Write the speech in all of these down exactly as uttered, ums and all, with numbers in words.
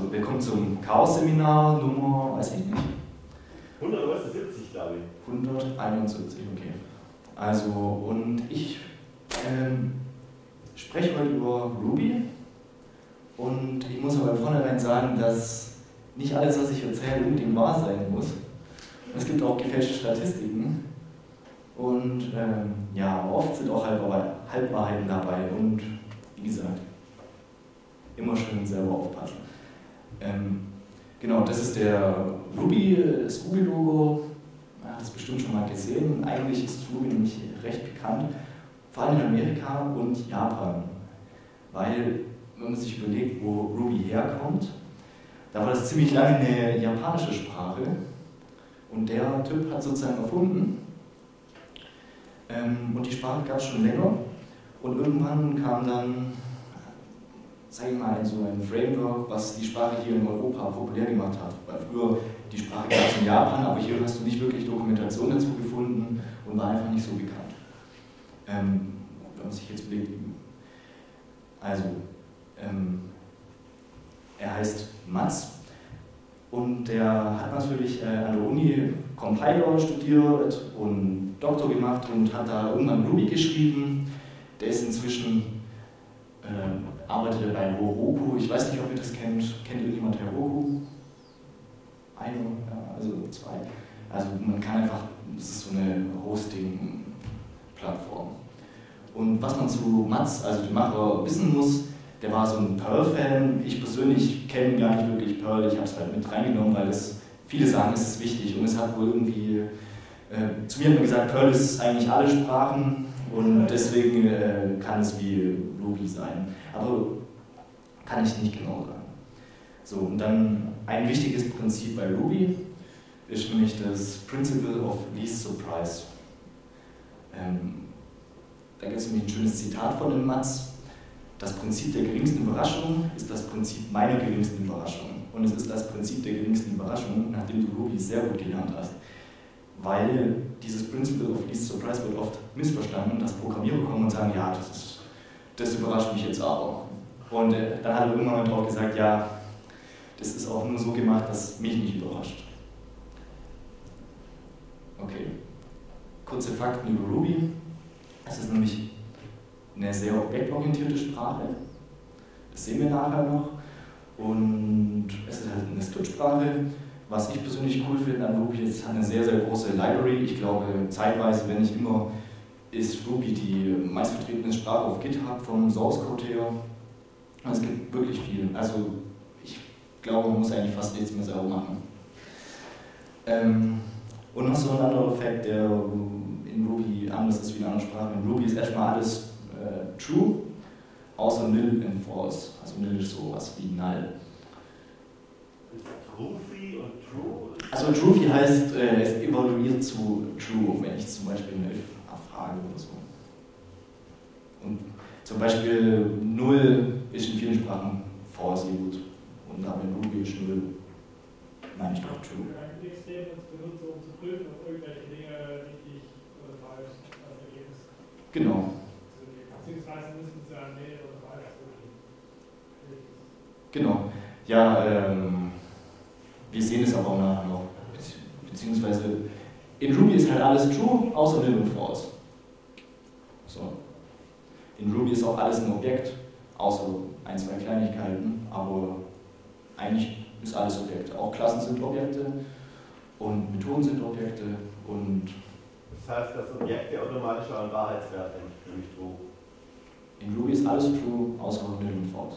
Also, wir kommen zum Chaos-Seminar Nummer, weiß ich nicht. hundertneunundsiebzig, glaube ich. hunderteinundsiebzig, okay. Also, und ich ähm, spreche heute über Ruby. Und ich muss aber vornherein sagen, dass nicht alles, was ich erzähle, unbedingt wahr sein muss. Es gibt auch gefälschte Statistiken. Und ähm, ja, oft sind auch Halbwahrheiten dabei. Und wie gesagt, immer schön selber aufpassen. Ähm, genau, das ist der Ruby, das Ruby-Logo. Man hat es bestimmt schon mal gesehen. Eigentlich ist Ruby nämlich recht bekannt, vor allem in Amerika und Japan. Weil, wenn man sich überlegt, wo Ruby herkommt, da war das ziemlich lange eine japanische Sprache. Und der Typ hat sozusagen erfunden. Ähm, und die Sprache gab es schon länger. Und irgendwann kam dann, sage ich mal, so ein Framework, was die Sprache hier in Europa populär gemacht hat. Weil früher die Sprache gab es in Japan, aber hier hast du nicht wirklich Dokumentation dazu gefunden und war einfach nicht so bekannt. Ähm, wenn man sich jetzt überlegt, also, ähm, er heißt Matz und der hat natürlich äh, an der Uni Compiler studiert und Doktor gemacht und hat da irgendwann Ruby geschrieben. Der ist inzwischen, äh, arbeitet bei Heroku. Ich weiß nicht, ob ihr das kennt. Kennt irgendjemand Heroku? Eine, ja, also zwei. Also man kann einfach, das ist so eine Hosting-Plattform. Und was man zu Matz, also dem Macher, wissen muss, der war so ein Perl-Fan. Ich persönlich kenne gar nicht wirklich Perl, ich habe es halt mit reingenommen, weil es, viele sagen, es ist wichtig. Und es hat wohl irgendwie, äh, zu mir hat man gesagt, Perl ist eigentlich alle Sprachen und deswegen äh, kann es wie Ruby sein. Aber kann ich nicht genau sagen. So, und dann ein wichtiges Prinzip bei Ruby ist nämlich das Principle of Least Surprise. Ähm, da gibt es nämlich ein schönes Zitat von dem Matz. Das Prinzip der geringsten Überraschung ist das Prinzip meiner geringsten Überraschung. Und es ist das Prinzip der geringsten Überraschung, nachdem du Ruby sehr gut gelernt hast. Weil dieses Principle of Least Surprise wird oft missverstanden, dass Programmierer kommen und sagen, ja, das, ist, das überrascht mich jetzt aber. Und äh, dann hat er irgendwann drauf gesagt, ja, das ist auch nur so gemacht, dass mich nicht überrascht. Okay. Kurze Fakten über Ruby. Es ist nämlich eine sehr objektorientierte Sprache. Das sehen wir nachher noch. Und es ist halt eine Skriptsprache. Was ich persönlich cool finde an Ruby, ist, es hat eine sehr, sehr große Library. Ich glaube, zeitweise, wenn nicht immer, ist Ruby die meistvertretene Sprache auf GitHub vom Source Code her. Es gibt wirklich viel. Also ich glaube, man muss eigentlich fast nichts mehr selber machen. Ähm, und noch so ein anderer Effekt, der in Ruby anders ist wie in anderen Sprachen. In Ruby ist erstmal alles äh, true, außer nil und false. Also nil ist sowas wie null. Ist Truthy und true? Also Truthy heißt, äh, es evaluiert zu true, wenn ich zum Beispiel eine frage oder so. Und zum Beispiel null ist in vielen Sprachen false gut. Und aber in Ruby ist null, meine ich doch true. Ein Extrem benutze, um zu prüfen, ob irgendwelche Dinge richtig oder falsch als Ergebnis. Genau. Beziehungsweise müssen sie an nee oder falsch zurückgehen. Genau. Ja, ähm, wir sehen es aber auch nachher noch. Beziehungsweise in Ruby ist halt alles true, außer nil und false. So. In Ruby ist auch alles ein Objekt, außer ein, zwei Kleinigkeiten, aber eigentlich ist alles Objekte. Auch Klassen sind Objekte und Methoden sind Objekte und. Das heißt, dass Objekte automatisch auch einen Wahrheitswert haben, nämlich true. In Ruby ist alles true, außer nil und false.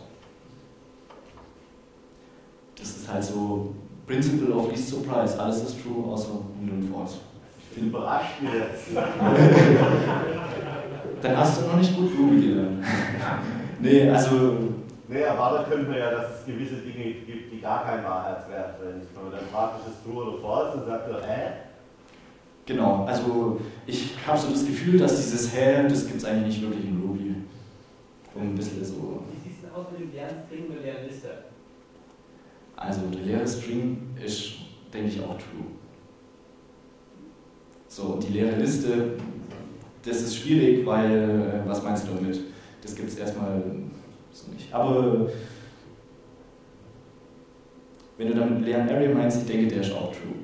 Das ist halt so Principle of Least Surprise. Alles ist true, außer nil und false. Ich bin überrascht jetzt. Dann hast du noch nicht gut Ruby gelernt. Nee, also. Nee, erwartet könnte man ja, dass es gewisse Dinge gibt, die gar keinen Wahrheitswert sind. Wenn man dann fragt, ist es true oder false, dann sagt er, hä? Genau, also ich habe so das Gefühl, dass dieses Hä, das gibt es eigentlich nicht wirklich in Ruby. Und ein bisschen so. Wie sieht es denn aus mit dem leeren String und der leeren Liste? Also der leere String ist, denke ich, auch true. So, und die leere Liste, das ist schwierig, weil, was meinst du damit? Das gibt es erstmal so nicht. Aber Wenn du damit leeren Array meinst, ich denke, der ist auch true.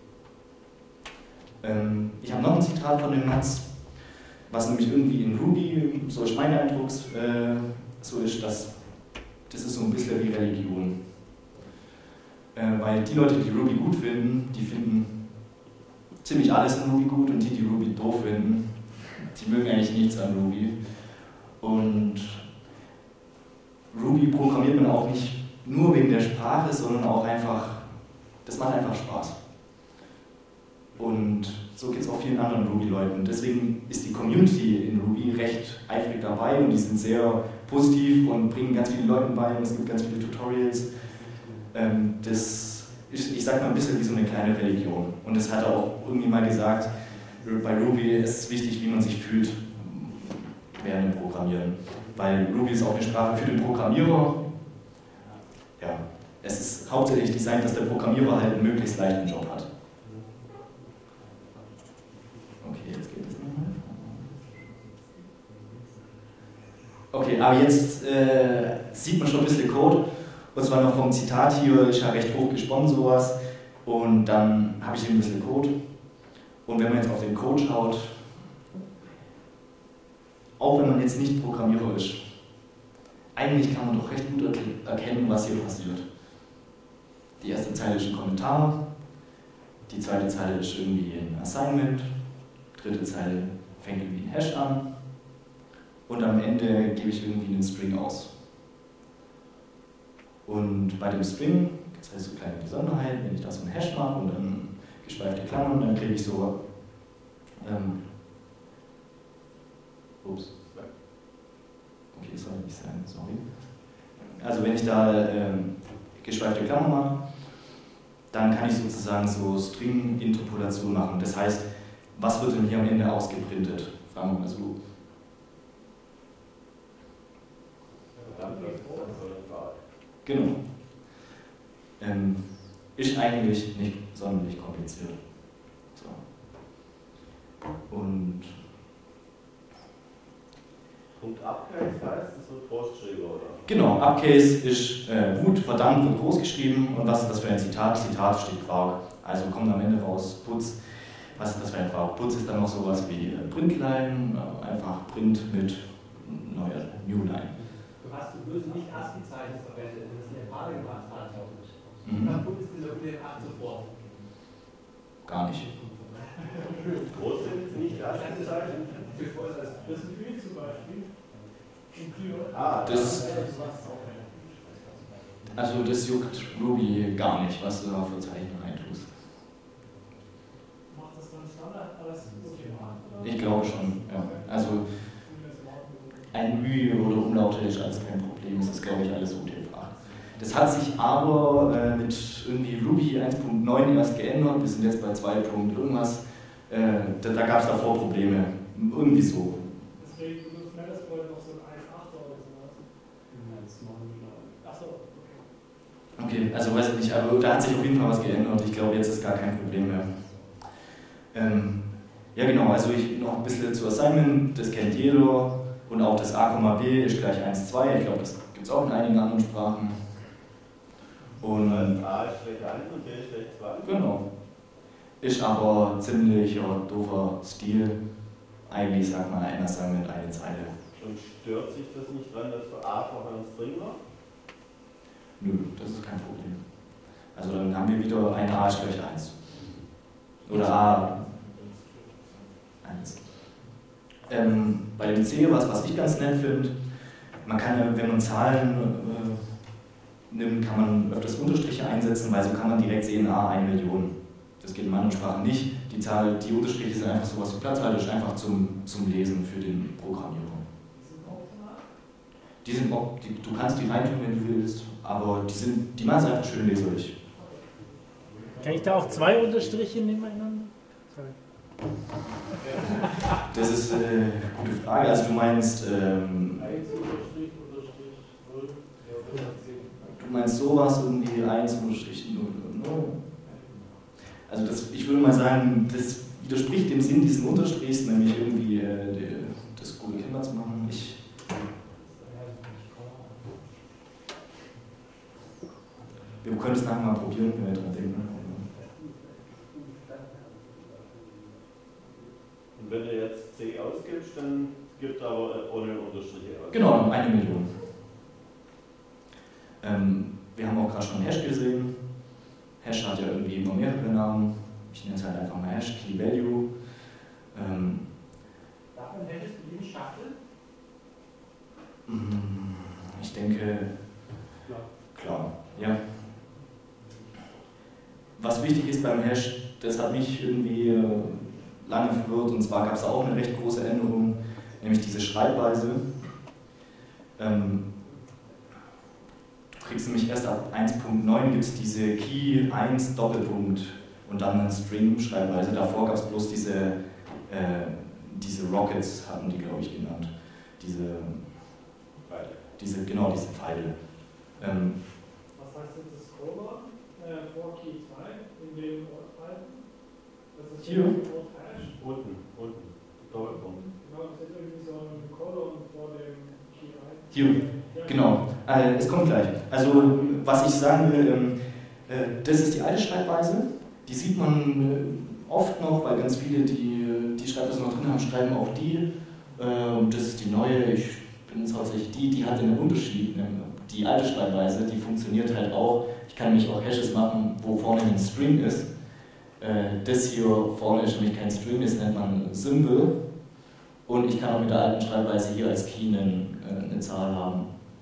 Ähm, ich habe noch ein Zitat von dem Mats, was nämlich irgendwie in Ruby, so ist mein Eindruck, äh, so ist, dass das ist so ein bisschen wie Religion. Äh, weil die Leute, die Ruby gut finden, die finden ziemlich alles an Ruby gut, und die, die Ruby doof finden, die mögen eigentlich nichts an Ruby. Und Ruby programmiert man auch nicht nur wegen der Sprache, sondern auch einfach, das macht einfach Spaß. Und so geht es auch vielen anderen Ruby-Leuten. Deswegen ist die Community in Ruby recht eifrig dabei, und die sind sehr positiv und bringen ganz viele Leuten bei, und es gibt ganz viele Tutorials. Ähm, das ist, ich sag mal, ein bisschen wie so eine kleine Religion. Und das hat er auch irgendwie mal gesagt, bei Ruby ist es wichtig, wie man sich fühlt während dem Programmieren. Weil Ruby ist auch eine Sprache für den Programmierer. Ja, es ist hauptsächlich designt, dass der Programmierer halt einen möglichst leichten Job hat. Okay, jetzt geht es nochmal. Okay, aber jetzt äh, sieht man schon ein bisschen Code. Und zwar noch vom Zitat hier, ist ja recht hoch gesponnen sowas. Und dann habe ich hier ein bisschen Code. Und wenn man jetzt auf den Code schaut, auch wenn man jetzt nicht Programmierer ist, eigentlich kann man doch recht gut erkennen, was hier passiert. Die erste Zeile ist ein Kommentar, die zweite Zeile ist irgendwie ein Assignment, die dritte Zeile fängt irgendwie ein Hash an, und am Ende gebe ich irgendwie einen String aus. Und bei dem String gibt es halt so kleine Besonderheiten, wenn ich da so einen Hash mache und dann geschweifte Klammern, dann kriege ich so ähm, ups. Okay, das soll nicht sein, sorry. Also wenn ich da ähm, geschweifte Klammern mache, dann kann ich sozusagen so String-Interpolation machen. Das heißt, was wird denn hier am Ende ausgeprintet? Fragen wir mal so. Genau. Ähm, ist eigentlich nicht sonderlich kompliziert. So. Und Punkt Upcase heißt, es wird groß geschrieben, oder? genau, Upcase ist äh, gut, verdammt, wird groß geschrieben. Und was ist das für ein Zitat? Zitat steht Quark. Also kommt am Ende raus Putz. Was ist das für ein Quark? Putz ist dann noch sowas wie äh, Printline, äh, einfach Print mit neuer Newline. Du hast du böse nicht ASCII-Zeichen verwendet, wenn es eine Pare gemacht hat. Mhm. Dann ist dieser U D acht sofort. Gar nicht. Groß sind nicht ASCII-Zeichen? Das Ü zum Beispiel. Ah, Das, also das juckt Ruby gar nicht, was du da für Zeichen reintust. Macht das dann Standard alles U T F acht? Ich glaube schon, ja. Also ein Ü oder Umlaute ist alles kein Problem, das ist glaube ich alles U T F acht. Das hat sich aber äh, mit irgendwie Ruby eins Punkt neun erst geändert, wir sind jetzt bei zwei Punkt irgendwas, äh, da, da gab es davor Probleme, irgendwie so. Deswegen benutzt Metasploit noch so ein eins Punkt acht oder sowas. Achso, okay. Okay, also weiß ich nicht, aber da hat sich auf jeden Fall was geändert, ich glaube jetzt ist gar kein Problem mehr. Ähm, ja genau, also ich noch ein bisschen zu Assignment, das kennt jeder, und auch das A, B ist gleich eins Komma zwei, ich glaube das gibt es auch in einigen anderen Sprachen. Und A ist schlecht eins und B ist schlecht zwei. genau. Ist aber ziemlich doofer Stil. Eigentlich sagt man ein Assignment eine Zeile. Und stört sich das nicht dran, dass für A vorher ein String war? Nö, das ist kein Problem. Also dann haben wir wieder ein A ist gleich eins. Oder A eins. Ähm, bei dem C, was, was ich ganz nett finde, man kann ja, wenn man Zahlen äh, nimmt, kann man öfters Unterstriche einsetzen, weil so kann man direkt sehen, ah, eine Million. Das geht in anderen Sprachen nicht. Die Zahl, die Unterstriche sind einfach sowas wie Platzhalter, einfach zum, zum Lesen für den Programmierer. Die sind auch, die, du kannst die reintun, wenn du willst, aber die sind, die machen es einfach schön leserlich. Kann ich da auch zwei Unterstriche nebeneinander? Sorry. Das ist eine äh, gute Frage. Also du meinst, ähm, du meinst sowas irgendwie eins Unterstrich null. Also das, ich würde mal sagen, das widerspricht dem Sinn dieses Unterstrichs, nämlich irgendwie äh, die, das gute Kinder zu machen. Ich, wir können es nachher mal probieren, wenn wir dran denken. Und wenn du jetzt C ausgibst, dann gibt aber ohne Unterstriche aus. Genau, eine Million. Ähm, wir haben auch gerade schon Hash gesehen. Hash hat ja irgendwie immer mehrere Namen. Ich nenne es halt einfach mal Hash, Key Value. Ähm, Davon hättest du die Schachtel? Ich denke, Klar. klar, ja. Was wichtig ist beim Hash, das hat mich irgendwie äh, lange verwirrt, und zwar gab es auch eine recht große Änderung, nämlich diese Schreibweise. Ähm, du kriegst nämlich erst ab eins Punkt neun gibt es diese Key eins Doppelpunkt und dann eine String-Schreibweise. Davor gab es bloß diese, äh, diese Rockets, hatten die, glaube ich, genannt. Diese, diese, genau, diese Pfeile. Ähm, Was heißt denn das Scroller? Äh, vor Key zwei in dem Ort das ist Hier? Ort Hash. Unten, unten, Doppelpunkt. Genau, das ist irgendwie so ein Colon vor dem Key eins. Hier, Ja. genau. Äh, es kommt gleich. Also, was ich sagen will, ähm, äh, das ist die alte Schreibweise. Die sieht man äh, oft noch, weil ganz viele, die die Schreibweise noch drin haben, schreiben auch die. Äh, das ist die neue. Ich bin jetzt hauptsächlich die, die hat einen Unterschied. Ne? Die alte Schreibweise, die funktioniert halt auch. Ich kann nämlich auch Hashes machen, wo vorne ein String ist. Äh, das hier vorne ist nämlich kein String, das nennt man Symbol. Und ich kann auch mit der alten Schreibweise hier als Key einen, äh, eine Zahl haben.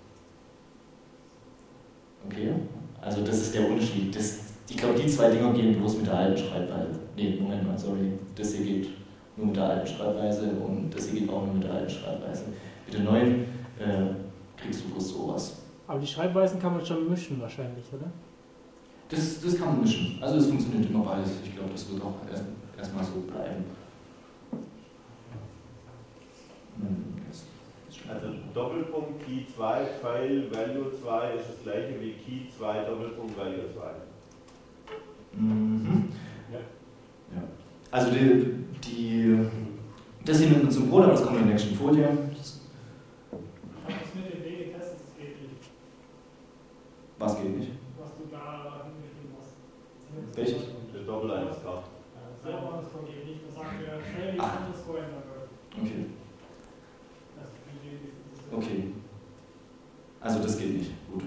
Okay? Also das ist der Unterschied. Das, ich glaube, die zwei Dinger gehen bloß mit der alten Schreibweise. Ne, Moment mal, sorry. Das hier geht nur mit der alten Schreibweise und das hier geht auch nur mit der alten Schreibweise. Mit der neuen äh, kriegst du bloß sowas. Aber die Schreibweisen kann man schon mischen wahrscheinlich, oder? Das, das kann man mischen. Also es funktioniert immer beides. Ich glaube, das wird auch erst, erstmal so bleiben. Also Doppelpunkt Key zwei, File Value zwei ist das gleiche wie Key zwei, Doppelpunkt Value zwei. Mhm. Ja. Ja. Also die, die, das hier mit einem Symbol, aber das kommt in der nächsten Folie. Ich habe das mit dem W getestet, das geht nicht. Was geht nicht? Was du da hingeschrieben hast. Welches? Der Doppel-eins K. Das Underscore geht nicht. Das sagt der Trailing Ah. Underscore in der Word. Okay. Das ist die Idee, die- Okay. Also das geht nicht. Gut.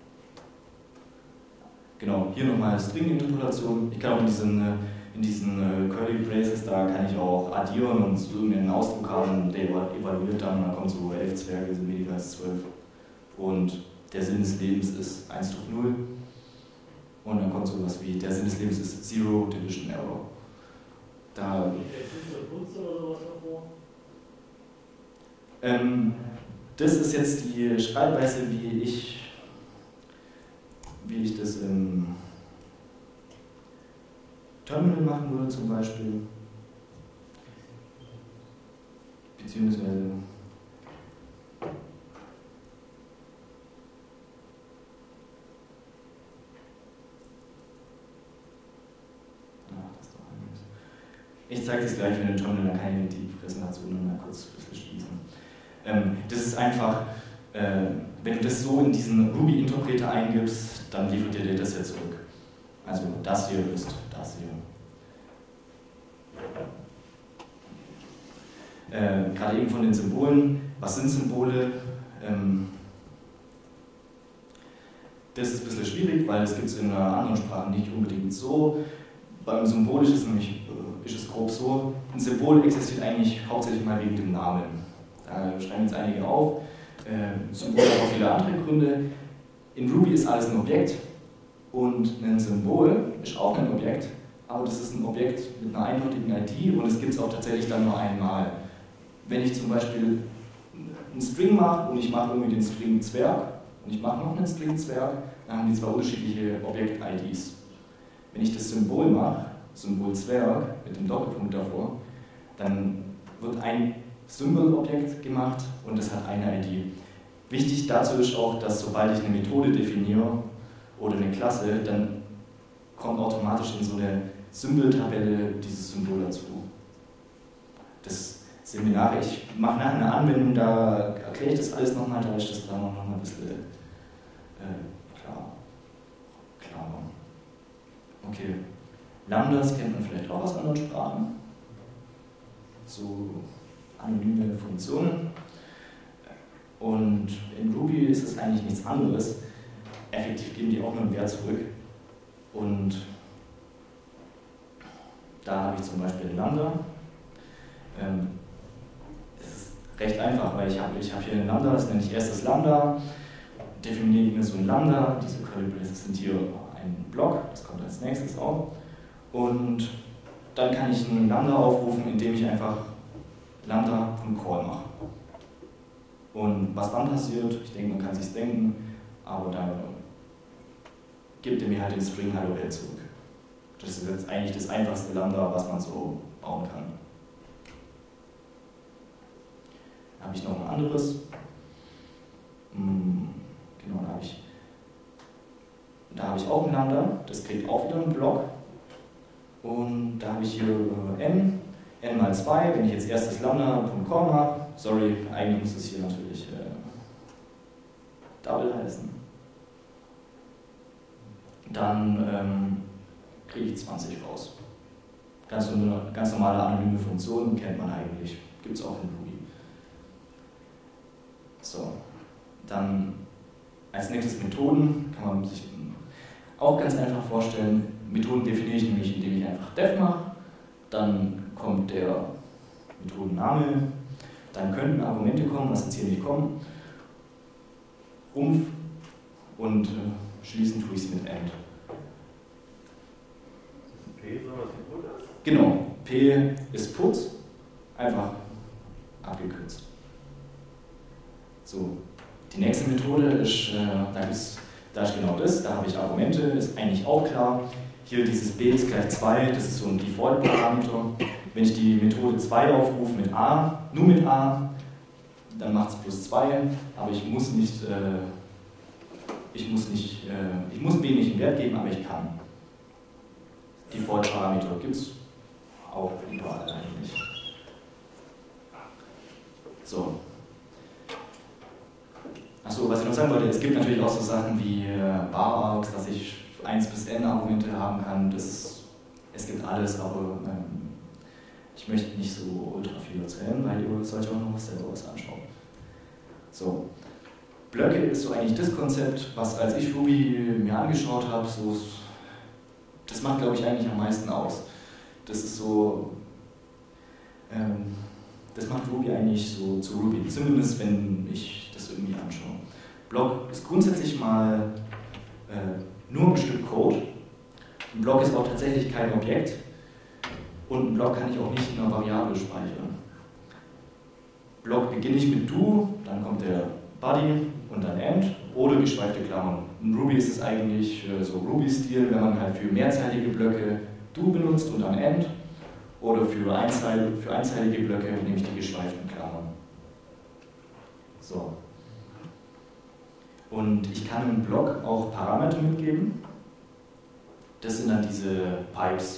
Genau, hier nochmal String-Interpolation. Ich kann auch in diesen, äh, in diesen äh, Curly Braces, da kann ich auch addieren und so einen Ausdruck haben, der evaluiert dann, dann kommt so elf Zwerge, sind weniger als zwölf. Und der Sinn des Lebens ist eins durch null. Und dann kommt sowas wie, der Sinn des Lebens ist Zero Division Error. Da, ähm, das ist jetzt die Schreibweise, wie ich, wie ich das im Terminal machen würde zum Beispiel. Beziehungsweise ich zeige das gleich, wenn du Terminal, dann kann ich die Präsentation mal kurz ein bisschen schließen. Ähm, das ist einfach, äh, wenn du das so in diesen Ruby-Interpreter eingibst, dann liefert er dir das ja zurück. Also das hier ist das hier. Äh, Gerade eben von den Symbolen. Was sind Symbole? Ähm, das ist ein bisschen schwierig, weil es gibt es in einer anderen Sprache nicht unbedingt so. Beim Symbol ist es nämlich ist es grob so, ein Symbol existiert eigentlich hauptsächlich mal wegen dem Namen. Da schreiben jetzt einige auf. Äh, Symbol hat auch viele andere Gründe. In Ruby ist alles ein Objekt und ein Symbol ist auch ein Objekt, aber das ist ein Objekt mit einer eindeutigen I D und es gibt es auch tatsächlich dann nur einmal. Wenn ich zum Beispiel einen String mache und ich mache irgendwie den String Zwerg und ich mache noch einen String Zwerg, dann haben die zwei unterschiedliche Objekt-I Ds. Wenn ich das Symbol mache, Symbol Zwerg mit dem Doppelpunkt davor, dann wird ein Symbolobjekt gemacht und das hat eine I D. Wichtig dazu ist auch, dass sobald ich eine Methode definiere oder eine Klasse, dann kommt automatisch in so eine Symboltabelle dieses Symbol dazu. Das Seminar, ich mache nachher eine Anwendung, da erkläre ich das alles nochmal, da ist das dann noch mal ein bisschen äh, klar, klarer. Okay, Lambdas kennt man vielleicht auch aus anderen Sprachen. So anonyme Funktionen. Und in Ruby ist es eigentlich nichts anderes. Effektiv geben die auch nur einen Wert zurück. Und da habe ich zum Beispiel ein Lambda. Ähm, es ist recht einfach, weil ich habe ich hab hier ein Lambda, das nenne ich erstes Lambda. Definiere mir so ein Lambda. Diese Curly Braces sind hier ein Block, das kommt als nächstes auch. Und dann kann ich einen Lambda aufrufen, indem ich einfach lambda.call mache. Und was dann passiert, ich denke, man kann sich denken, aber dann gibt er mir halt den String Hallo Welt zurück. Das ist jetzt eigentlich das einfachste Lambda, was man so bauen kann. Dann habe ich noch ein anderes. Genau, da habe ich, da habe ich auch ein Lambda, das kriegt auch wieder einen Block. Und da habe ich hier n, n mal zwei, wenn ich jetzt erstes Lambda.call mache, sorry, eigentlich muss es hier natürlich äh, Double heißen, dann ähm, kriege ich zwanzig raus. Ganz, ganz normale anonyme Funktionen kennt man eigentlich, gibt es auch in Ruby. So, dann als nächstes Methoden, kann man sich auch ganz einfach vorstellen. Methoden definiere ich nämlich, indem ich einfach def mache, dann kommt der Methodenname, dann könnten Argumente kommen, was jetzt hier nicht kommen, Rumpf und äh, schließen tue ich es mit end. P so was wie Put ist? Genau, P ist Put, einfach abgekürzt. So, die nächste Methode ist, äh, da, ist, da ist genau das, da habe ich Argumente, ist eigentlich auch klar. Hier dieses b ist gleich zwei, das ist so ein Default-Parameter. Wenn ich die Methode zwei aufrufe mit a, nur mit a, dann macht es plus zwei, aber ich muss nicht, äh, ich muss nicht, äh, ich muss b nicht einen Wert geben, aber ich kann. Default-Parameter gibt es auch überall eigentlich. So. Achso, was ich noch sagen wollte, es gibt natürlich auch so Sachen wie äh, Bar-Args, dass ich eins bis n Argumente haben kann. Das ist, es gibt alles, aber ähm, ich möchte nicht so ultra viel erzählen, weil ihr sollt auch noch was selber was anschauen. So. Blöcke ist so eigentlich das Konzept, was als ich Ruby mir angeschaut habe, so, das macht glaube ich eigentlich am meisten aus. Das ist so, ähm, das macht Ruby eigentlich so zu Ruby, zumindest wenn ich das irgendwie anschaue. Block ist grundsätzlich mal äh, nur ein Stück Code. Ein Block ist auch tatsächlich kein Objekt und ein Block kann ich auch nicht in einer Variable speichern. Block beginne ich mit do, dann kommt der Body und dann end oder geschweifte Klammern. In Ruby ist es eigentlich äh, so Ruby-Stil, wenn man halt für mehrzeilige Blöcke do benutzt und dann end oder für, einzeil, für einzeilige Blöcke nehme ich die geschweiften Klammern. So. Und ich kann im Block auch Parameter mitgeben. Das sind dann diese Pipes.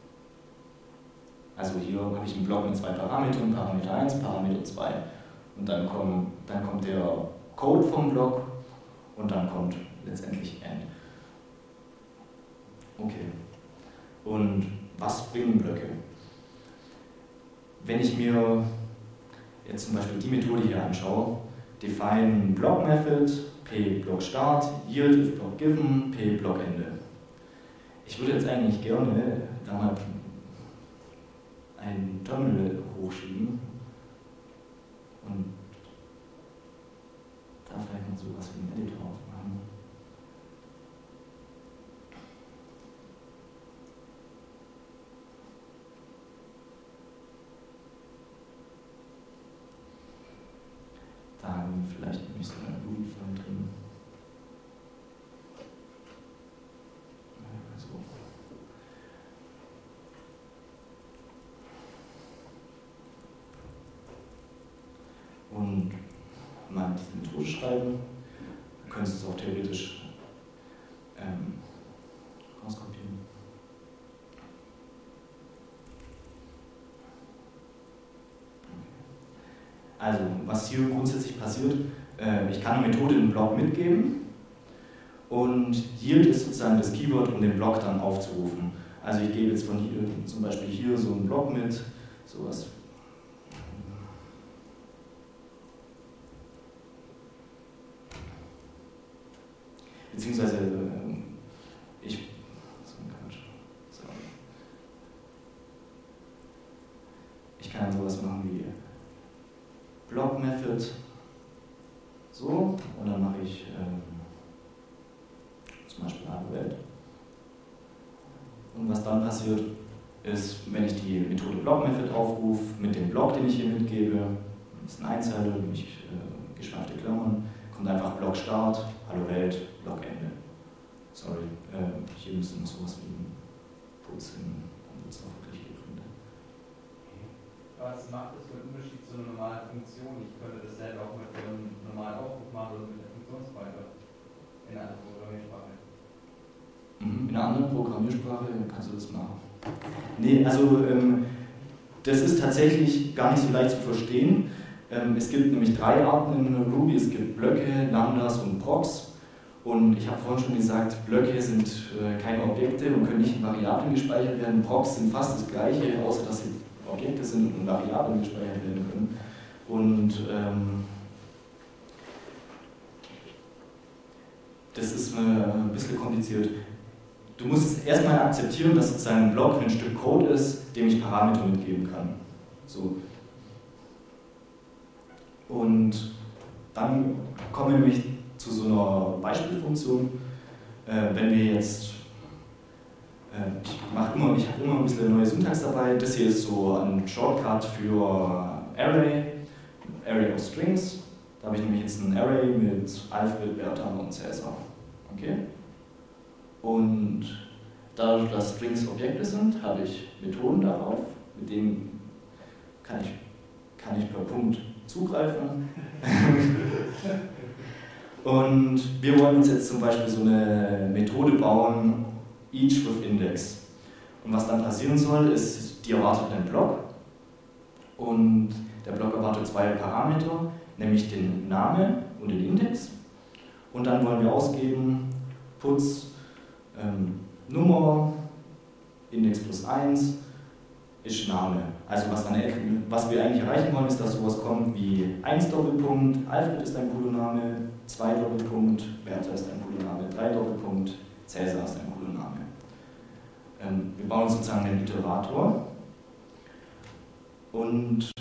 Also hier habe ich einen Block mit zwei Parametern, Parameter eins, Parameter zwei. Und dann, kommen, dann kommt der Code vom Block und dann kommt letztendlich end. Okay. Und was bringen Blöcke? Wenn ich mir jetzt zum Beispiel die Methode hier anschaue, define block method, p block start, yield if block given, p block ende. Ich würde jetzt eigentlich gerne da mal ein Terminal hochschieben und da vielleicht noch sowas wie einen Editor aufmachen. Da haben wir vielleicht nämlich so eine Ruby-File drin. So. Und mal diese Methode schreiben, dann könntest du es auch theoretisch ähm, rauskopieren. Also, was hier grundsätzlich passiert, äh, ich kann eine Methode in einen Block mitgeben Und Yield ist sozusagen das Keyword, um den Block dann aufzurufen. Also ich gebe jetzt von hier zum Beispiel hier so einen Block mit, sowas. Beziehungsweise ich, so. ich kann sowas machen wie Block Method, so, und dann mache ich ähm, zum Beispiel eine Welt. Und was dann passiert, ist, wenn ich die Methode Block Method aufrufe, mit dem Block, den ich hier mitgebe, das ist ein Einzeiler, nicht äh, geschweifte Klammern, kommt einfach Block Start, Hallo Welt, Block Ende. Sorry, äh, hier müssen wir sowas wie ein Puls hin, dann wird es auch wirklich gegründet. Was macht das für einen Unterschied zu einer normalen Funktion? Ich könnte das selber auch mit einem normalen Aufruf machen oder mit der Funktionsspeicher in einer anderen Programmiersprache. In einer anderen Programmiersprache kannst du das machen. Nee, also ähm, das ist tatsächlich gar nicht so leicht zu verstehen. Ähm, es gibt nämlich drei Arten in Ruby. Es gibt Blöcke, Lambdas und Procs. Und ich habe vorhin schon gesagt, Blöcke sind äh, keine Objekte und können nicht in Variablen gespeichert werden. Procs sind fast das gleiche, außer dass sie Objekte sind und Variablen gespeichert werden können. Und ähm, das ist äh, ein bisschen kompliziert. Du musst erstmal akzeptieren, dass sozusagen ein Block ein Stück Code ist, dem ich Parameter mitgeben kann. So. Und dann kommen wir nämlich zu so einer Beispielfunktion. Äh, wenn wir jetzt, äh, ich mache immer, ich habe immer ein bisschen neue Syntax dabei. Das hier ist so ein Shortcut für Array, Array of Strings. Da habe ich nämlich jetzt ein Array mit Alfred, Bertha und Cäsar. Okay? Und dadurch, dass Strings Objekte sind, habe ich Methoden darauf, mit denen kann ich, kann ich per Punkt zugreifen. Und wir wollen uns jetzt zum Beispiel so eine Methode bauen, each with index. Und was dann passieren soll, ist, die erwartet einen Block. Und der Block erwartet zwei Parameter, nämlich den Namen und den Index. Und dann wollen wir ausgeben, puts ähm, Nummer, Index plus eins, ist Name. Also was, dann, was wir eigentlich erreichen wollen, ist, dass sowas kommt wie eins Doppelpunkt, Alfred ist ein cooler Name, zwei Doppelpunkt, Bertha ist ein cooler Name, drei Doppelpunkt, Cäsar ist ein cooler Name. Ähm, wir bauen sozusagen einen Iterator und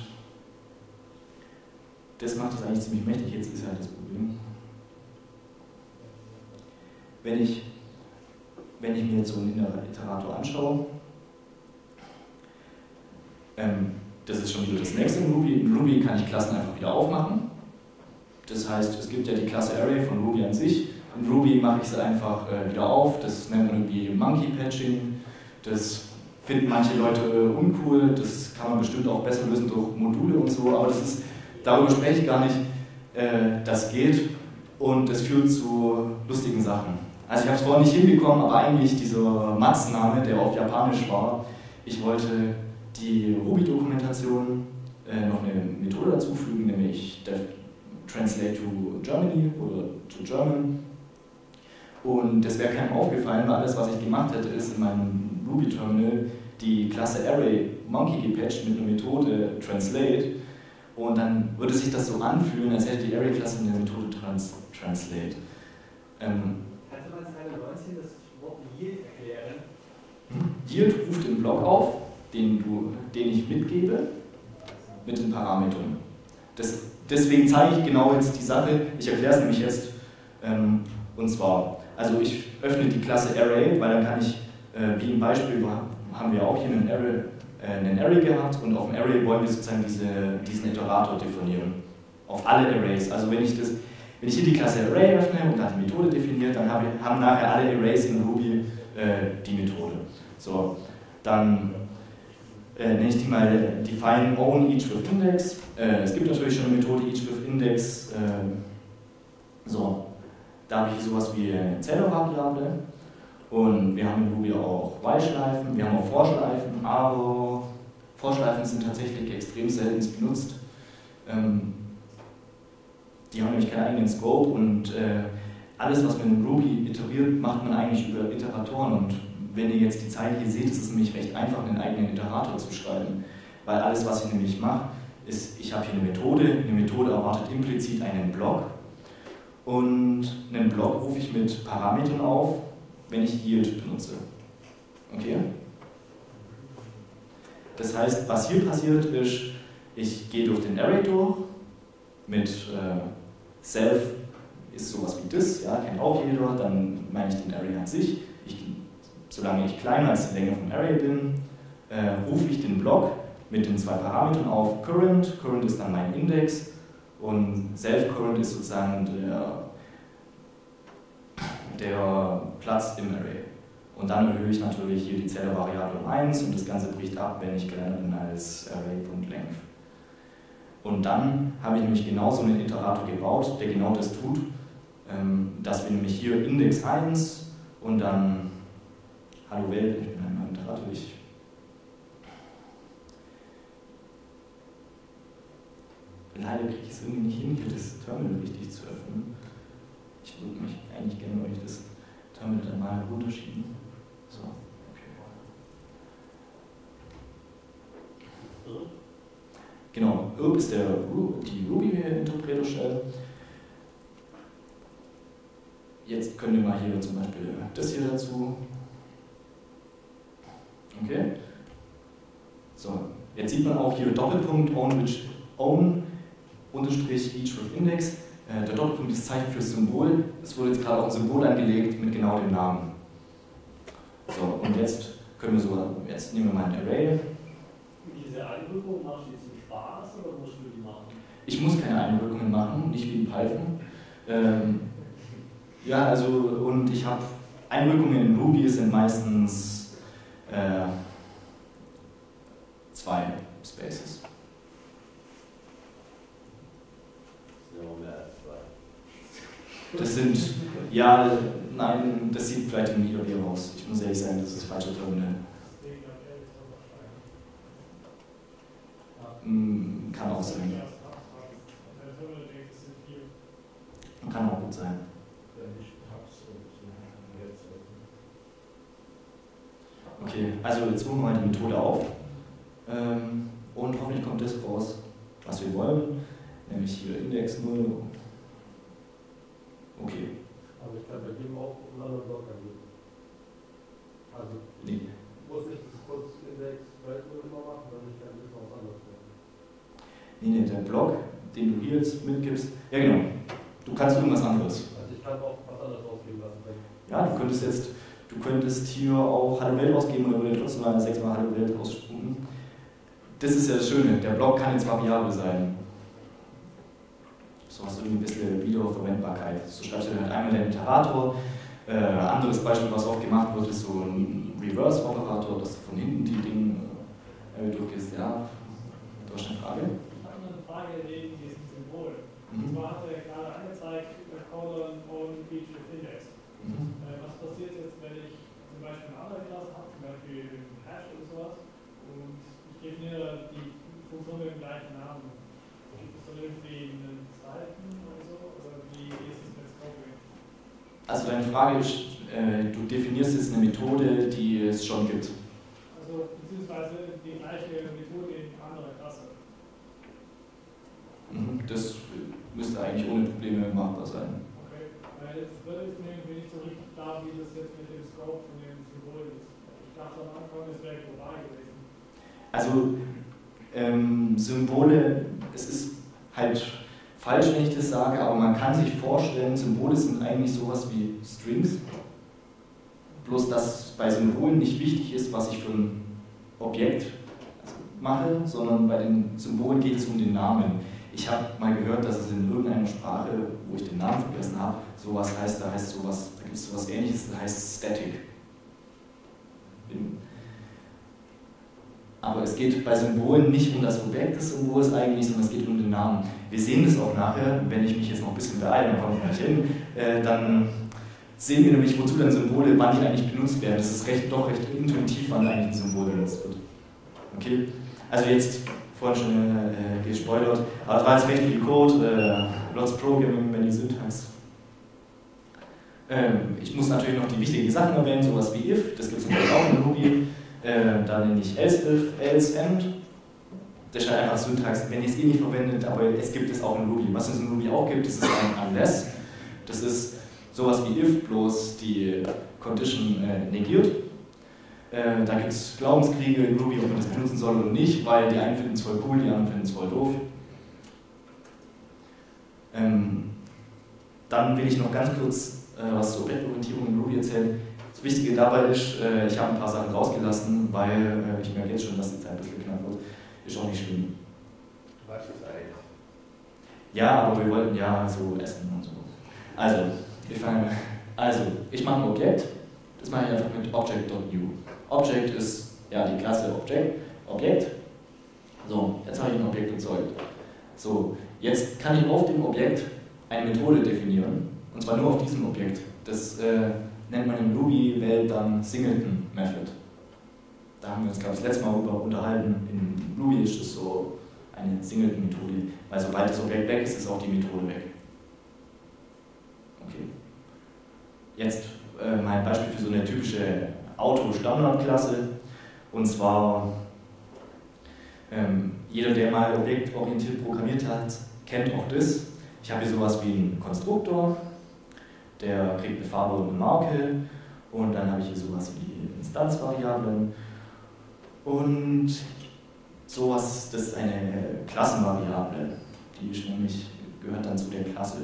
das macht das eigentlich ziemlich mächtig. Jetzt ist halt das Problem. Wenn ich, wenn ich mir jetzt so einen Iterator anschaue, ähm, das ist schon wieder das nächste in Ruby. In Ruby kann ich Klassen einfach wieder aufmachen. Das heißt, es gibt ja die Klasse Array von Ruby an sich. In Ruby mache ich sie einfach äh, wieder auf. Das nennt man irgendwie Monkey Patching. Das finden manche Leute uncool. Das kann man bestimmt auch besser lösen durch Module und so. Aber das ist, darüber spreche ich gar nicht. Äh, das geht und es führt zu lustigen Sachen. Also ich habe es vorhin nicht hinbekommen, aber eigentlich dieser Mats-Name, der auf Japanisch war, ich wollte die Ruby-Dokumentation äh, noch eine Methode dazufügen, nämlich Translate to Germany oder to German. Und das wäre keinem aufgefallen, weil alles, was ich gemacht hätte, ist in meinem Ruby-Terminal die Klasse Array Monkey gepatcht mit einer Methode Translate. Und dann würde sich das so anfühlen, als hätte die Array-Klasse eine Methode trans Translate. Ähm, Kannst du mal Zeile neunzehn das Wort Yield erklären? Yield ruft den Block auf, den, du, den ich mitgebe, mit den Parametern. Das, deswegen zeige ich genau jetzt die Sache. Ich erkläre es nämlich jetzt. Ähm, und zwar, also ich öffne die Klasse Array, weil dann kann ich, äh, wie im Beispiel haben wir auch hier einen Array, äh, einen Array gehabt und auf dem Array wollen wir sozusagen diese, diesen Iterator definieren. Auf alle Arrays. Also wenn ich, das, wenn ich hier die Klasse Array öffne und da die Methode definiert, dann habe ich, haben nachher alle Arrays in Ruby äh, die Methode. So, dann äh, nenne ich die mal define own each with index. Äh, es gibt natürlich schon eine Methode each with index. Äh, so, da habe ich sowas wie eine Zählervariable. Und wir haben in Ruby auch While-Schleifen, wir haben auch For-Schleifen, aber For-Schleifen sind tatsächlich extrem selten benutzt. Ähm, die haben nämlich keinen eigenen Scope und äh, alles, was man in Ruby iteriert, macht man eigentlich über Iteratoren. Und wenn ihr jetzt die Zeile hier seht, ist es nämlich recht einfach, einen eigenen Iterator zu schreiben. Weil alles, was ich nämlich mache, ist, ich habe hier eine Methode, eine Methode erwartet implizit einen Block. Und einen Block rufe ich mit Parametern auf, wenn ich Yield benutze. Okay? Das heißt, was hier passiert ist, ich gehe durch den Array durch, mit äh, self ist sowas wie this, ja, kennt auch jeder, dann meine ich den Array an sich. Ich, solange ich kleiner als die Länge vom Array bin, äh, rufe ich den Block mit den zwei Parametern auf current. Current ist dann mein Index und self current ist sozusagen der, der Platz im Array. Und dann erhöhe ich natürlich hier die Zelle-Variable um eins und das Ganze bricht ab, wenn ich kleiner bin als Array.length. Und dann habe ich nämlich genauso einen Iterator gebaut, der genau das tut, dass wir nämlich hier Index eins und dann Hallo Welt, ich bin ein Iterator, ich leider kriege ich es irgendwie nicht hin, hier das Terminal richtig zu öffnen. Ich würde mich eigentlich gerne euch das Terminal dann mal runterschieben. So, okay. Genau, I R B ist der, die Ruby-Interpreter-Shell. Jetzt können wir mal hier zum Beispiel das hier dazu. Okay. So, jetzt sieht man auch hier Doppelpunkt own, which own unterstrich each with index. Äh, der Doppelpunkt ist Zeichen fürs Symbol. Es wurde jetzt gerade auch ein Symbol angelegt mit genau dem Namen. So, und jetzt können wir so, jetzt nehmen wir mal ein Array. Diese Einwirkung machst du jetzt zum Spaß oder musst du die machen? Ich muss keine Einwirkungen machen, nicht wie in Python. Ähm, ja, also, und ich habe Einwirkungen in Ruby sind meistens äh, zwei Spaces. Das sind, ja, nein, das sieht vielleicht im I R B raus. Ich muss ehrlich sagen, das ist das falsche Terminal. Hm, kann auch sein. Kann auch gut sein. Okay, also jetzt rufen wir mal die Methode auf ähm, und hoffentlich kommt das raus, was wir wollen, nämlich hier Index null. Okay. Also ich kann bei dem auch einen anderen Block angeben. Also Nee. muss ich das kurz Index null immer machen, sondern ich kann das noch was anderes machen. Nee, nee, der Block, den du hier jetzt mitgibst, ja genau, du kannst irgendwas anderes. Also ich kann auch was anderes ausgeben lassen. Ja, du könntest jetzt, du könntest hier auch Hallo Welt ausgeben und dann würde trotzdem mal sechsmal Hallo Welt ausspucken. Das ist ja das Schöne, der Block kann jetzt variabel sein. So hast du irgendwie ein bisschen Wiederverwendbarkeit. So schreibst du dann halt einmal den Iterator. Äh, anderes Beispiel, was oft gemacht wird, ist so ein Reverse-Operator, dass du von hinten die Dinge äh, durchgehst. Ja, du hast eine Frage? Ich habe noch eine Frage wegen diesem Symbol. Mhm. Und zwar hat er gerade angezeigt, Colon und each with Index. Mhm. Äh, was passiert jetzt, wenn ich zum Beispiel eine andere Klasse habe, zum Beispiel einen Hash oder sowas, und ich definiere die Funktion mit dem gleichen Namen? Gibt es dann irgendwie einen Zeichen oder so? Oder wie ist es mit Scoping? Also deine Frage ist, äh, du definierst jetzt eine Methode, die es schon gibt. Also beziehungsweise die gleiche Methode in anderer Klasse. Mhm. Das müsste eigentlich ohne Probleme machbar sein. Okay, weil es wird jetzt mir irgendwie nicht so richtig klar, wie das jetzt mit dem Scope von dem Symbol ist. Ich dachte am Anfang, es wäre global gewesen. Also ähm, Symbole, es ist halt falsch, wenn ich das sage, aber man kann sich vorstellen, Symbole sind eigentlich sowas wie Strings. Bloß, dass bei Symbolen nicht wichtig ist, was ich für ein Objekt mache, sondern bei den Symbolen geht es um den Namen. Ich habe mal gehört, dass es in irgendeiner Sprache, wo ich den Namen vergessen habe, sowas heißt, da heißt sowas, da gibt es sowas Ähnliches, das heißt Static. Aber es geht bei Symbolen nicht um das Objekt des Symbols eigentlich, sondern es geht um den Namen. Wir sehen das auch nachher, wenn ich mich jetzt noch ein bisschen beeile, dann komme ich gleich hin, äh, dann sehen wir nämlich, wozu dann Symbole, wann die eigentlich benutzt werden. Das ist recht, doch recht intuitiv, wann eigentlich ein Symbol benutzt wird. Okay? Also jetzt, vorhin schon äh, gespoilert, aber es war jetzt recht viel Code, äh, lots of programming, many syntax. Ähm, ich muss natürlich noch die wichtigen Sachen erwähnen, sowas wie if, das gibt es natürlich auch in Ruby. Äh, da nenne ich else if, else end. Das ist halt einfach Syntax, wenn ihr es eh nicht verwendet, aber es gibt es auch in Ruby. Was es in Ruby auch gibt, das ist ein unless. Das ist sowas wie if, bloß die Condition äh, negiert. Äh, da gibt es Glaubenskriege in Ruby, ob man das benutzen soll oder nicht, weil die einen finden es voll cool, die anderen finden es voll doof. Ähm, dann will ich noch ganz kurz äh, was zur Objektorientierung in Ruby erzählen. Das Wichtige dabei ist, äh, ich habe ein paar Sachen rausgelassen, weil äh, ich merke jetzt schon, dass die Zeit ein bisschen knapp wird. Ist auch nicht schlimm. Was ist Eis? Ja, aber wir wollten ja so essen und so. Also, ich fange also, ich mache ein Objekt, das mache ich einfach mit Object.new. Object ist ja die Klasse Object, Objekt. So, jetzt habe ich ein Objekt erzeugt. So, jetzt kann ich auf dem Objekt eine Methode definieren, und zwar nur auf diesem Objekt. Das äh, nennt man in Ruby-Welt dann Singleton Method. Da haben wir uns, glaube ich, das letzte Mal darüber unterhalten. In Ruby ist es so eine Singleton-Methode, weil sobald das Objekt weg ist, ist auch die Methode weg. Okay. Jetzt äh, mein Beispiel für so eine typische Auto-Standard-Klasse. Und zwar, ähm, jeder, der mal objektorientiert programmiert hat, kennt auch das. Ich habe hier sowas wie einen Konstruktor, der kriegt eine Farbe und eine Marke. Und dann habe ich hier sowas wie Instanzvariablen. Und sowas, das ist eine Klassenvariable. Die ist nämlich, gehört dann zu der Klasse.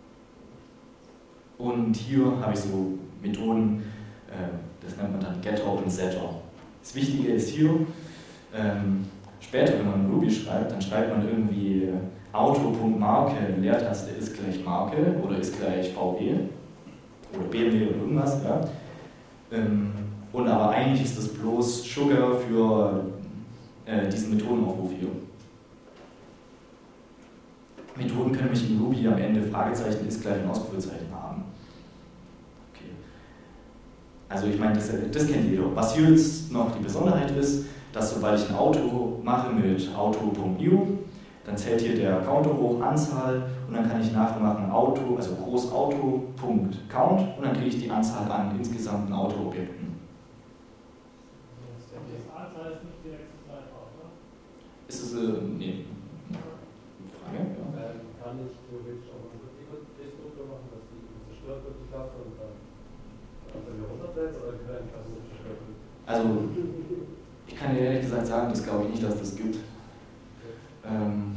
Und hier habe ich so Methoden, das nennt man dann Getter und Setter. Das Wichtige ist hier, ähm, später, wenn man Ruby schreibt, dann schreibt man irgendwie Auto.Marke, Leertaste ist gleich Marke oder ist gleich V W oder B M W oder irgendwas. Ja. Ähm, und aber eigentlich ist das bloß Sugar für äh, diesen Methodenaufruf hier. Methoden können mich in Ruby am Ende Fragezeichen ist gleich ein Ausrufezeichen haben. Okay. Also ich meine, das, das kennt jeder. Was hier jetzt noch die Besonderheit ist, dass sobald ich ein Auto mache mit Auto.new, dann zählt hier der Counter hoch, Anzahl, und dann kann ich nachher machen Auto, also groß Auto.count, und dann kriege ich die Anzahl an insgesamten Autoobjekten. Das Anzahl ist nicht direkt zugreifbar, oder? Ist es, äh, nee. Frage? Ja. Ähm, kann ich theoretisch auch mal einen Destruktor machen, dass die zerstört wird, die Klasse, und dann wieder runtersetzt, oder kann die Klasse nicht zerstört wird? Also, ich kann dir ehrlich gesagt sagen, das glaube ich nicht, dass das gibt. Ähm,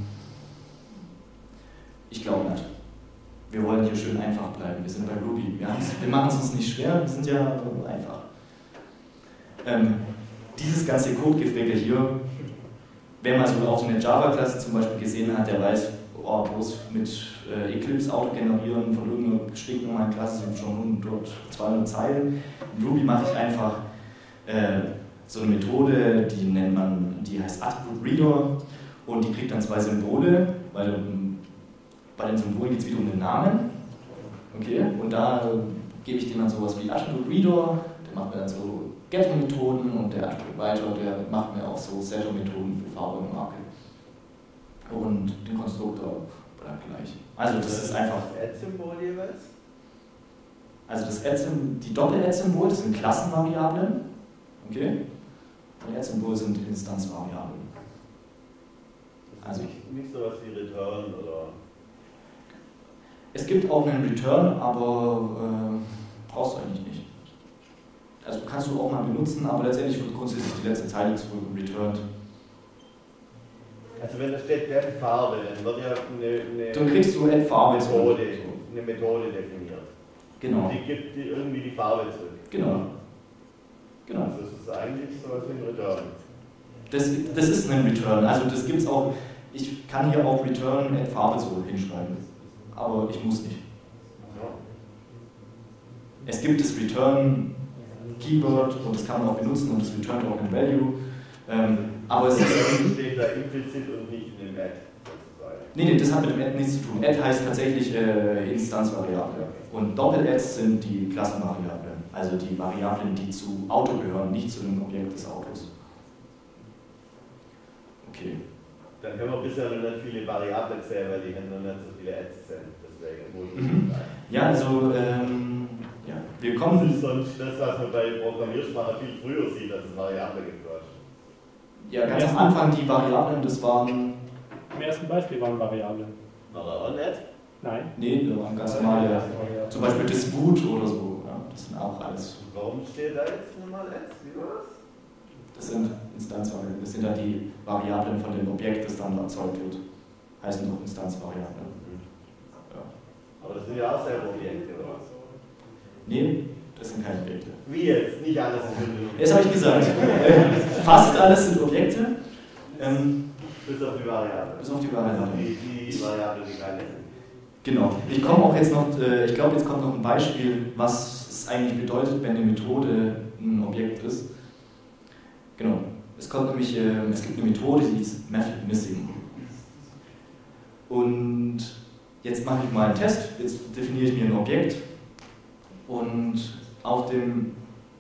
ich glaube nicht. Wir wollen hier schön einfach bleiben. Wir sind bei Ruby. Wir, wir machen es uns nicht schwer, wir sind ja einfach. Ähm, dieses ganze Codegefrickel hier, wer mal so auch so eine Java-Klasse zum Beispiel gesehen hat, der weiß, oh, bloß mit äh, Eclipse Auto generieren von irgendeiner stinknormalen Klasse sind schon hundert, zweihundert Zeilen. In Ruby mache ich einfach äh, so eine Methode, die nennt man, die heißt Attribute Reader, und die kriegt dann zwei Symbole, weil ähm, bei den Symbolen geht es wieder um den Namen. Okay, und da äh, gebe ich dem dann sowas wie Attribute Reader, der macht mir dann so Getter-Methoden, und der Attribute Writer, der macht mir auch so Setter-Methoden für Farbe und Marke. Und den Konstruktor bleibt gleich. Also das ist einfach. Das Add-Symbol jeweils? Also das Add-Symbol, die Doppel-Add-Symbol, das sind Klassenvariablen. Okay? Und Add-Symbol sind Instanzvariablen. Also nicht, nicht sowas wie Return oder. Es gibt auch einen Return, aber äh, brauchst du eigentlich nicht. Also kannst du auch mal benutzen, aber letztendlich wird grundsätzlich die letzte Zeile zurück returned. Also wenn da steht Add Farbe, dann wird ja eine, eine Dann kriegst du Add Farbe zurück. Methode, eine Methode definiert. Genau. Und die gibt die irgendwie die Farbe zurück. Genau. Genau. Also es ist eigentlich sowas wie ein Return. Das, das ist ein Return. Also das gibt es auch. Ich kann hier auch Return Add Farbe so hinschreiben. Aber ich muss nicht. Ja. Es gibt das Return Keyword und das kann man auch benutzen und das returnt auch ein Value. Ähm, aber es ist. Das steht da implizit und nicht in dem Add sozusagen. Nee, nee, das hat mit dem Add nichts zu tun. Add heißt tatsächlich äh, Instanzvariable. Und Doppel-Adds sind die Klassenvariablen. Also die Variablen, die zu Auto gehören, nicht zu dem Objekt des Autos. Okay. Dann können wir bisher noch nicht viele Variablen zählen, weil die haben noch nicht so viele Adds sind. Deswegen muss ich Mhm. Ja, also ähm, wir Das kommen. ist sonst das, was man bei Programmiersprachen viel früher sieht, dass es Variablen gibt. Ja, ganz am Anfang die Variablen, das waren. Im ersten Beispiel waren Variablen. War er auch nicht? Nein. Nee, das waren ganz normale. Zum Beispiel Dispute oder so. Ja, das sind auch alles. Warum steht da jetzt nochmal S? Wie war das? Das sind Instanzvariablen. Das sind dann die Variablen von dem Objekt, das dann erzeugt wird. Heißen noch Instanzvariablen. Ja. Aber das sind ja auch selber Objekte, oder? Nee, das sind keine Objekte. Wie jetzt? Nicht alles ist Objekte. Jetzt habe ich gesagt. Fast alles sind Objekte. Ähm, Bis auf die Variable. bis auf die Variablen. Die, die Variable, die keine sind. Genau. Ich komme auch jetzt noch, äh, ich glaube, jetzt kommt noch ein Beispiel, was es eigentlich bedeutet, wenn eine Methode ein Objekt ist. Genau. Es kommt nämlich, äh, es gibt eine Methode, die ist Method Missing. Und jetzt mache ich mal einen Test. Jetzt definiere ich mir ein Objekt und auf dem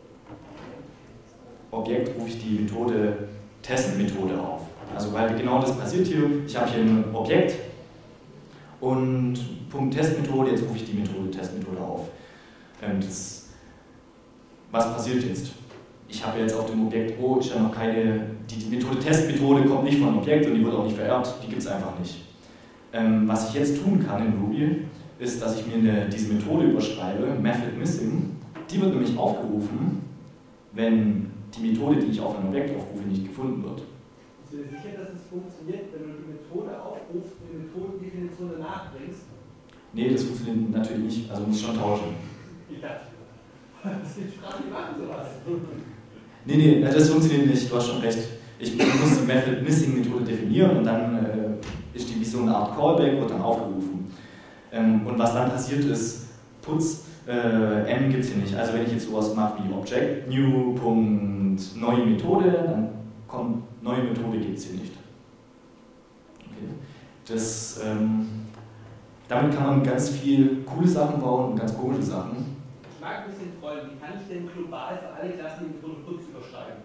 Objekt rufe ich die Methode Test-Methode auf. Also weil genau das passiert hier. Ich habe hier ein Objekt und Punkt Testmethode, jetzt rufe ich die Methode Testmethode auf. Ähm, das, was passiert jetzt? Ich habe jetzt auf dem Objekt O ist ja noch keine, die, die Methode Testmethode kommt nicht von Objekt und die wird auch nicht vererbt, die gibt es einfach nicht. Ähm, was ich jetzt tun kann in Ruby, ist, dass ich mir eine, diese Methode überschreibe, Method Missing. Die wird nämlich aufgerufen, wenn die Methode, die ich auf ein Objekt aufrufe, nicht gefunden wird. Bist du dir sicher, dass es funktioniert, wenn du die Methode aufrufst und die Methodendefinition danach bringst? Nee, das funktioniert natürlich nicht, also muss ich schon tauschen. Ich dachte, das sind Sprachen, die machen sowas. Nee, nee, das funktioniert nicht, du hast schon recht. Ich muss die Method Missing Methode definieren und dann äh, ist die wie so eine Art Callback, wird dann aufgerufen. Ähm, und was dann passiert ist, Putz, äh, M gibt es hier nicht. Also wenn ich jetzt sowas mache wie Object, New, Punkt, neue Methode, dann kommt neue Methode gibt es hier nicht. Okay. Das, ähm, damit kann man ganz viel coole Sachen bauen und ganz komische Sachen. Ich mag ein bisschen trollen. Wie kann ich denn global für alle Klassen die Methode Putz überschreiben?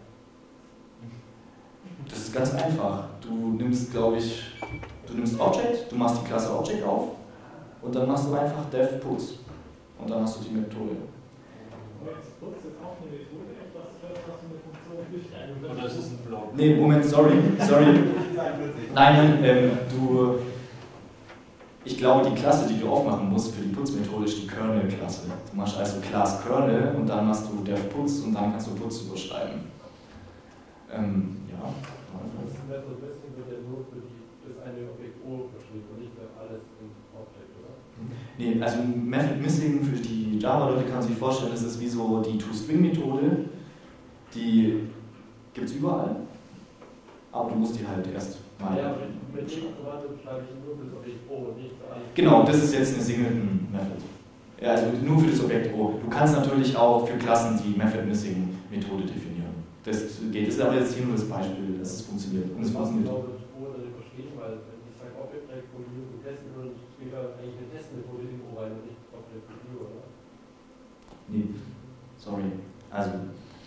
Das ist ganz einfach. Du nimmst, glaube ich, du nimmst Object, du machst die Klasse Object auf und dann machst du einfach dev Putz. Und dann hast du die Methode. Jetzt Putz ist auch eine Methode, etwas, was eine Funktion ist. Oder ist es ein Block? Nee, Moment, sorry, sorry. Nein, nein, ähm, du. Ich glaube, die Klasse, die du aufmachen musst für die Putzmethode, ist die Kernel-Klasse. Du machst also Class Kernel und dann machst du dev Putz und dann kannst du Putz überschreiben. Ähm, ja. Das ist Method Missing wird ja nur für die, das eine Objekt O verschrieben und nicht für alles im Object, oder? Nee, also Method Missing für die Java-Leute kann man sich vorstellen, das ist wie so die ToString-Methode. Die gibt es überall, aber du musst die halt erst mal. Ja, mit dem Kommando schreibe ich nur für das Objekt O und nicht für alles. Genau, das ist jetzt eine Singleton Method. Ja, also nur für das Objekt O. Du kannst natürlich auch für Klassen die Method Missing Methode definieren. Das geht. Das ist aber jetzt hier nur das Beispiel, dass es funktioniert. Und es Was funktioniert. genau mit O dann verstehen, weil wenn ich sage Object direkt von View und testen würde, spielt da eigentlich eine Testmethode in O rein und nicht Object von View, oder? Nee, sorry. Also,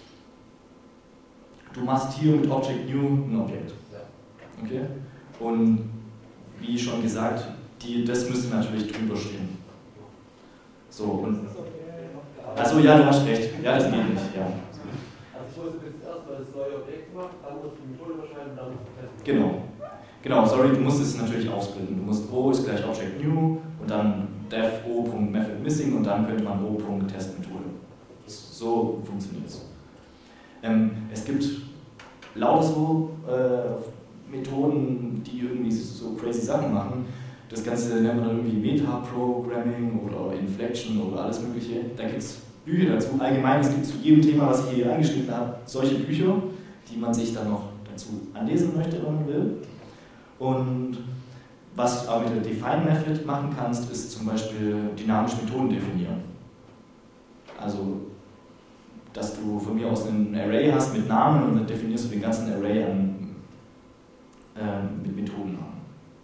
du machst hier mit Object New ein Objekt. Okay? Und wie schon gesagt, die, das müsste natürlich drüber stehen. So, und. Also ja, du hast recht. Ja, das geht nicht. Ja. Also ich muss jetzt erstmal das neue Objekt machen, dann muss ich die Methode überschreiben, dann muss ich testen. Genau. Genau, sorry, du musst es natürlich aufsplitten. Du musst O ist gleich Object New und dann def O.Method Missing und dann könnte man O.Testmethode. So funktioniert es. Ähm, es gibt lauter so äh, Methoden, die irgendwie so crazy Sachen machen. Das Ganze nennt man dann irgendwie Meta-Programming oder Inflection oder alles Mögliche. Da gibt es Bücher dazu. Allgemein, es gibt zu jedem Thema, was ich hier angeschnitten habe, solche Bücher, die man sich dann noch dazu anlesen möchte, wenn man will. Und was du aber mit der Define Method machen kannst, ist zum Beispiel dynamische Methoden definieren. Also, dass du von mir aus einen Array hast mit Namen und dann definierst du den ganzen Array an, äh, mit Methodennamen.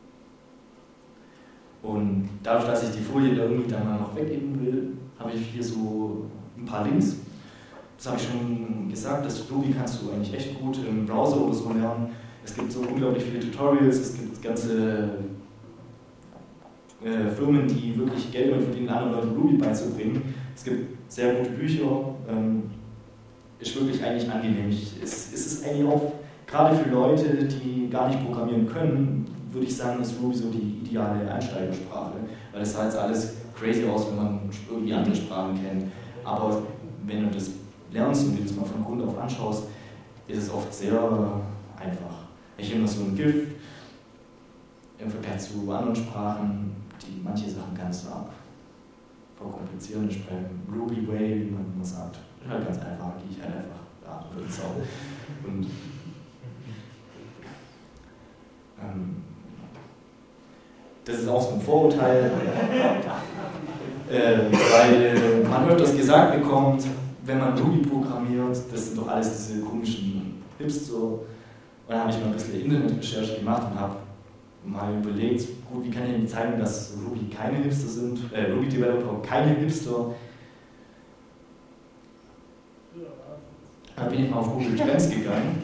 Und dadurch, dass ich die Folie da irgendwie dann mal noch weggeben will, habe ich hier so ein paar Links. Das habe ich schon gesagt, das Ruby kannst du eigentlich echt gut im Browser oder so lernen. Es gibt so unglaublich viele Tutorials, es gibt ganze äh, Firmen, die wirklich Geld damit verdienen, anderen Leuten Ruby beizubringen. Es gibt sehr gute Bücher, ähm, ist wirklich eigentlich angenehm. Ich, es, es ist eigentlich auch, gerade für Leute, die gar nicht programmieren können, würde ich sagen, ist Ruby so die ideale Einsteigersprache, weil es sah jetzt alles crazy aus, wenn man irgendwie andere Sprachen kennt. Aber wenn du das lernst und dir das mal von Grund auf anschaust, ist es oft sehr einfach. Ich immer so ein GIF im Vergleich zu anderen Sprachen, die manche Sachen ganz arg verkomplizieren. Ich spreche Ruby Way, wie man immer sagt. Ist halt ganz einfach, gehe ich halt einfach da über den Zaun. Und ähm, das ist auch so ein Vorurteil, äh, weil man öfters gesagt bekommt, wenn man Ruby programmiert, das sind doch alles diese komischen Hipster. Und dann habe ich mal ein bisschen Internetrecherche gemacht und habe mal überlegt, gut, wie kann ich Ihnen zeigen, dass Ruby keine Hipster sind, äh, Ruby-Developer keine Hipster. Da bin ich mal auf Google Trends gegangen.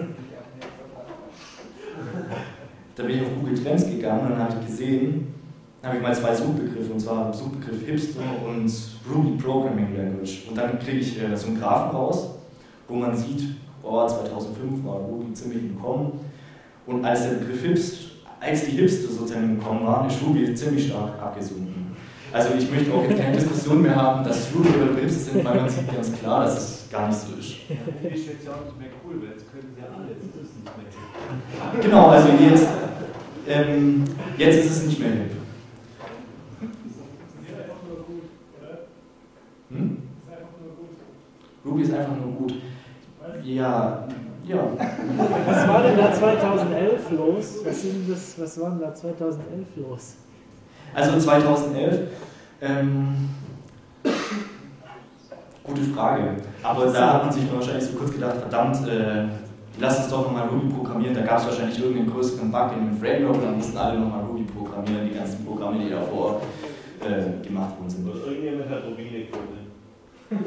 Da bin ich auf Google Trends gegangen und dann habe ich gesehen, dann habe ich mal zwei Suchbegriffe, und zwar Suchbegriff Hipster und Ruby Programming Language. Und dann kriege ich äh, so einen Graphen raus, wo man sieht, oh, zweitausendfünf war Ruby ziemlich im Kommen. Und als der Begriff Hipster, als die Hipster sozusagen im Kommen waren, ist Ruby ziemlich stark abgesunken. Also ich möchte auch jetzt keine Diskussion mehr haben, dass Ruby oder Hipster sind, weil man sieht ganz klar, dass es gar nicht so ist. Ruby ist jetzt ja auch nicht mehr cool, weil jetzt können sie ja alle, jetzt ist es nicht mehr cool. Genau, also jetzt, ähm, jetzt ist es nicht mehr hip. ist einfach nur gut, oder? Hm? Ist einfach nur gut. Ruby ist einfach nur gut. Ja, ja. Was war denn da zweitausendelf los? Was, sind das, was war denn da zweitausendelf los? Also zweitausendelf, ähm, gute Frage. Aber da hat man sich wahrscheinlich so kurz gedacht, verdammt, äh, lass uns doch nochmal Ruby programmieren. Da gab es wahrscheinlich irgendeinen größeren Bug in dem Framework, dann mussten alle nochmal Ruby programmieren, die ganzen Programme, die davor äh, gemacht worden sind. Und irgendjemand hat Ruby gefunden. Was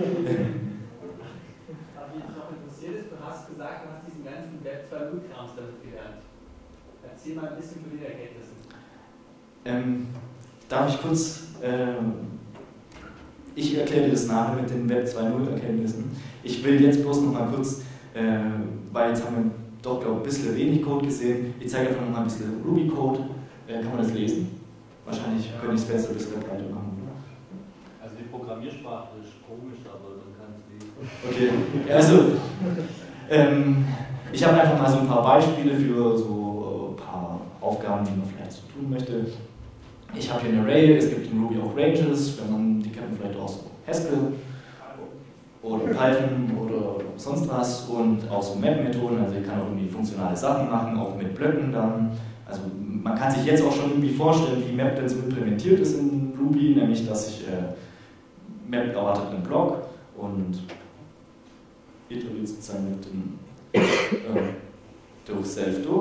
mich noch interessiert ist, du hast gesagt, du hast diesen ganzen Web zwei Punkt null-Krams damit gelernt. Erzähl mal ein bisschen von den Ergebnissen. Ähm, darf ich kurz, ähm, ich erkläre dir das nachher mit den Web zwei Punkt null-Erkenntnissen. Ich will jetzt bloß noch mal kurz, äh, weil jetzt haben wir doch, glaube ich, ein bisschen wenig Code gesehen. Ich zeige einfach noch mal ein bisschen Ruby-Code. Äh, kann man das lesen? Wahrscheinlich könnte ich es besser bis Web weitermachen. Also die Programmiersprache ist komisch, aber man kann es lesen. Okay, also ähm, ich habe einfach mal so ein paar Beispiele für so ein paar Aufgaben, die man vielleicht so tun möchte. Ich habe hier ein Array, es gibt in Ruby auch Ranges, wenn man, die kennt man vielleicht auch so Haskell oder Python oder sonst was, und auch so Map-Methoden, also ich kann auch irgendwie funktionale Sachen machen, auch mit Blöcken dann. Also man kann sich jetzt auch schon irgendwie vorstellen, wie Map denn so implementiert ist in Ruby, nämlich dass ich äh, Map erwartet einen Block und iteriert sozusagen mit dem äh, durch Self durch.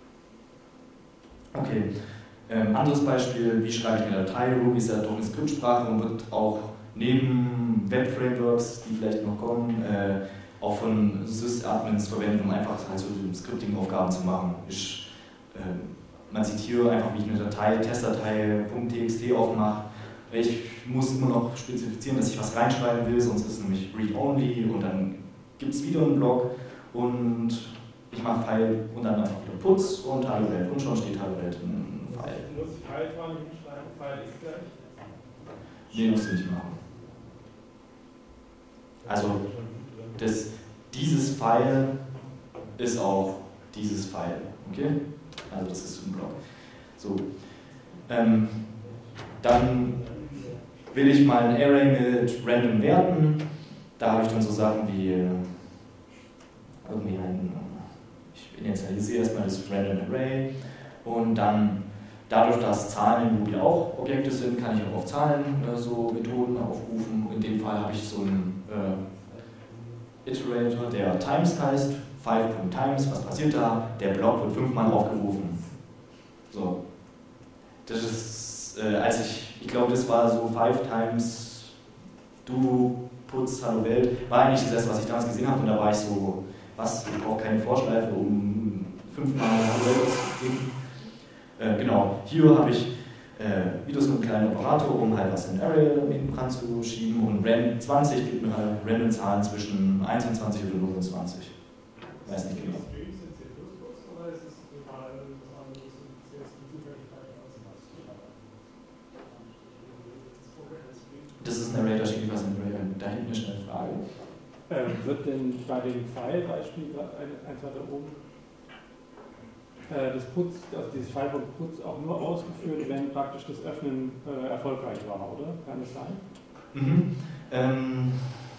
Okay, ähm, anderes Beispiel, wie schreibe ich eine Datei? Ruby ist ja doch eine Skriptsprache und wird auch neben Web-Frameworks, die vielleicht noch kommen, äh, auch von Sys-Admins verwendet, um einfach halt so Scripting-Aufgaben zu machen. Ich, äh, man sieht hier einfach, wie ich eine Datei, Testdatei .txt aufmache. Ich muss immer noch spezifizieren, dass ich was reinschreiben will, sonst ist es nämlich read-only und dann gibt es wieder einen Block und ich mache File und dann einfach wieder Putz und Hallo Welt und schon steht Hallo Welt ein File. Muss ich File fahren, hinschreiben, File ist gleich? Nee, musst du nicht machen. Also das, dieses File ist auch dieses File, okay? Also das ist ein Block. So, ähm, dann will ich mal ein Array mit random Werten. Da habe ich dann so Sachen wie äh, irgendwie ein, ich initialisiere erstmal das random Array und dann dadurch, dass Zahlen in Ruby auch Objekte sind, kann ich auch auf Zahlen äh, so Methoden aufrufen. In dem Fall habe ich so einen äh, Iterator, der Times heißt, five.times, was passiert da? Der Block wird fünfmal aufgerufen. So. Das ist, äh, als ich, ich glaube, das war so five times du putz, hallo Welt, war eigentlich das, was ich damals gesehen habe, und da war ich so, was, ich brauche keine Vorschleife, um fünfmal hallo Welt auszugeben. Äh, genau, hier habe ich äh, wieder so einen kleinen Operator, um halt was in Array hinten dran zu schieben, und ran zwanzig gibt mir halt random Zahlen zwischen einundzwanzig oder neunundzwanzig. Weiß nicht genau. Das ist ein Array, da steht was in Array. Da hinten eine schnelle Frage. Ähm, wird denn bei dem File-Beispiel eins weiter oben äh, das Putz, also dieses File.putz Putz auch nur ausgeführt, wenn praktisch das Öffnen äh, erfolgreich war, oder? Kann das sein? Mhm. Ähm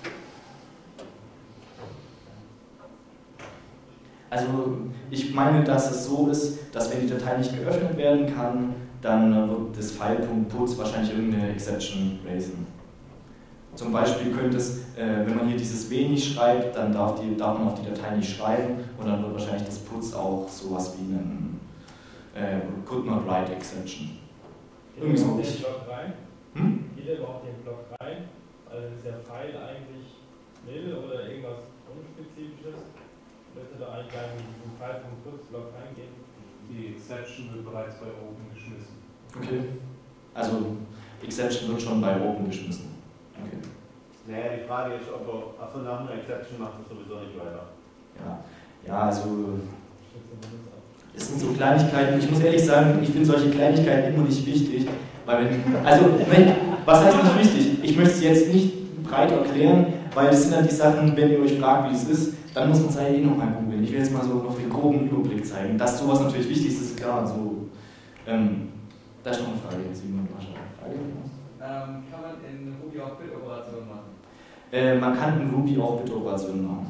also ich meine, dass es so ist, dass wenn die Datei nicht geöffnet werden kann, dann wird das File.putz wahrscheinlich irgendeine Exception raisen. Zum Beispiel könnte es, äh, wenn man hier dieses W nicht schreibt, dann darf, die, darf man auf die Datei nicht schreiben, und dann wird wahrscheinlich das Putz auch sowas wie ein äh, Could Not Write Exception. Irgendwie so. Geht der überhaupt den Block rein? Hm? Geht der überhaupt den Block rein? Also ist der File eigentlich nil oder irgendwas Unspezifisches? Müsste da eigentlich gar nicht in diesen File.putz-Block reingehen? Die Exception wird bereits bei Open geschmissen. Okay. Also Exception wird schon bei Open geschmissen. Okay. Naja, die Frage ist, ob er, achso, nach einer Exception macht es sowieso nicht weiter. Ja, ja, also es sind so Kleinigkeiten. Ich muss ehrlich sagen, ich finde solche Kleinigkeiten immer nicht wichtig, weil wenn, also wenn, was heißt nicht wichtig? Ich möchte es jetzt nicht breit erklären, weil das sind dann die Sachen, wenn ihr euch fragt, wie es ist, dann muss man es halt eh nochmal googeln. Ich will jetzt mal so noch den groben Überblick zeigen. Dass sowas natürlich wichtig ist, ist klar. So, ähm, da ist noch eine Frage, Simon, du hast noch eine Frage. Ähm, kann man in Ruby auch Bit-Operationen machen? Äh, man kann in Ruby auch Bit-Operationen machen.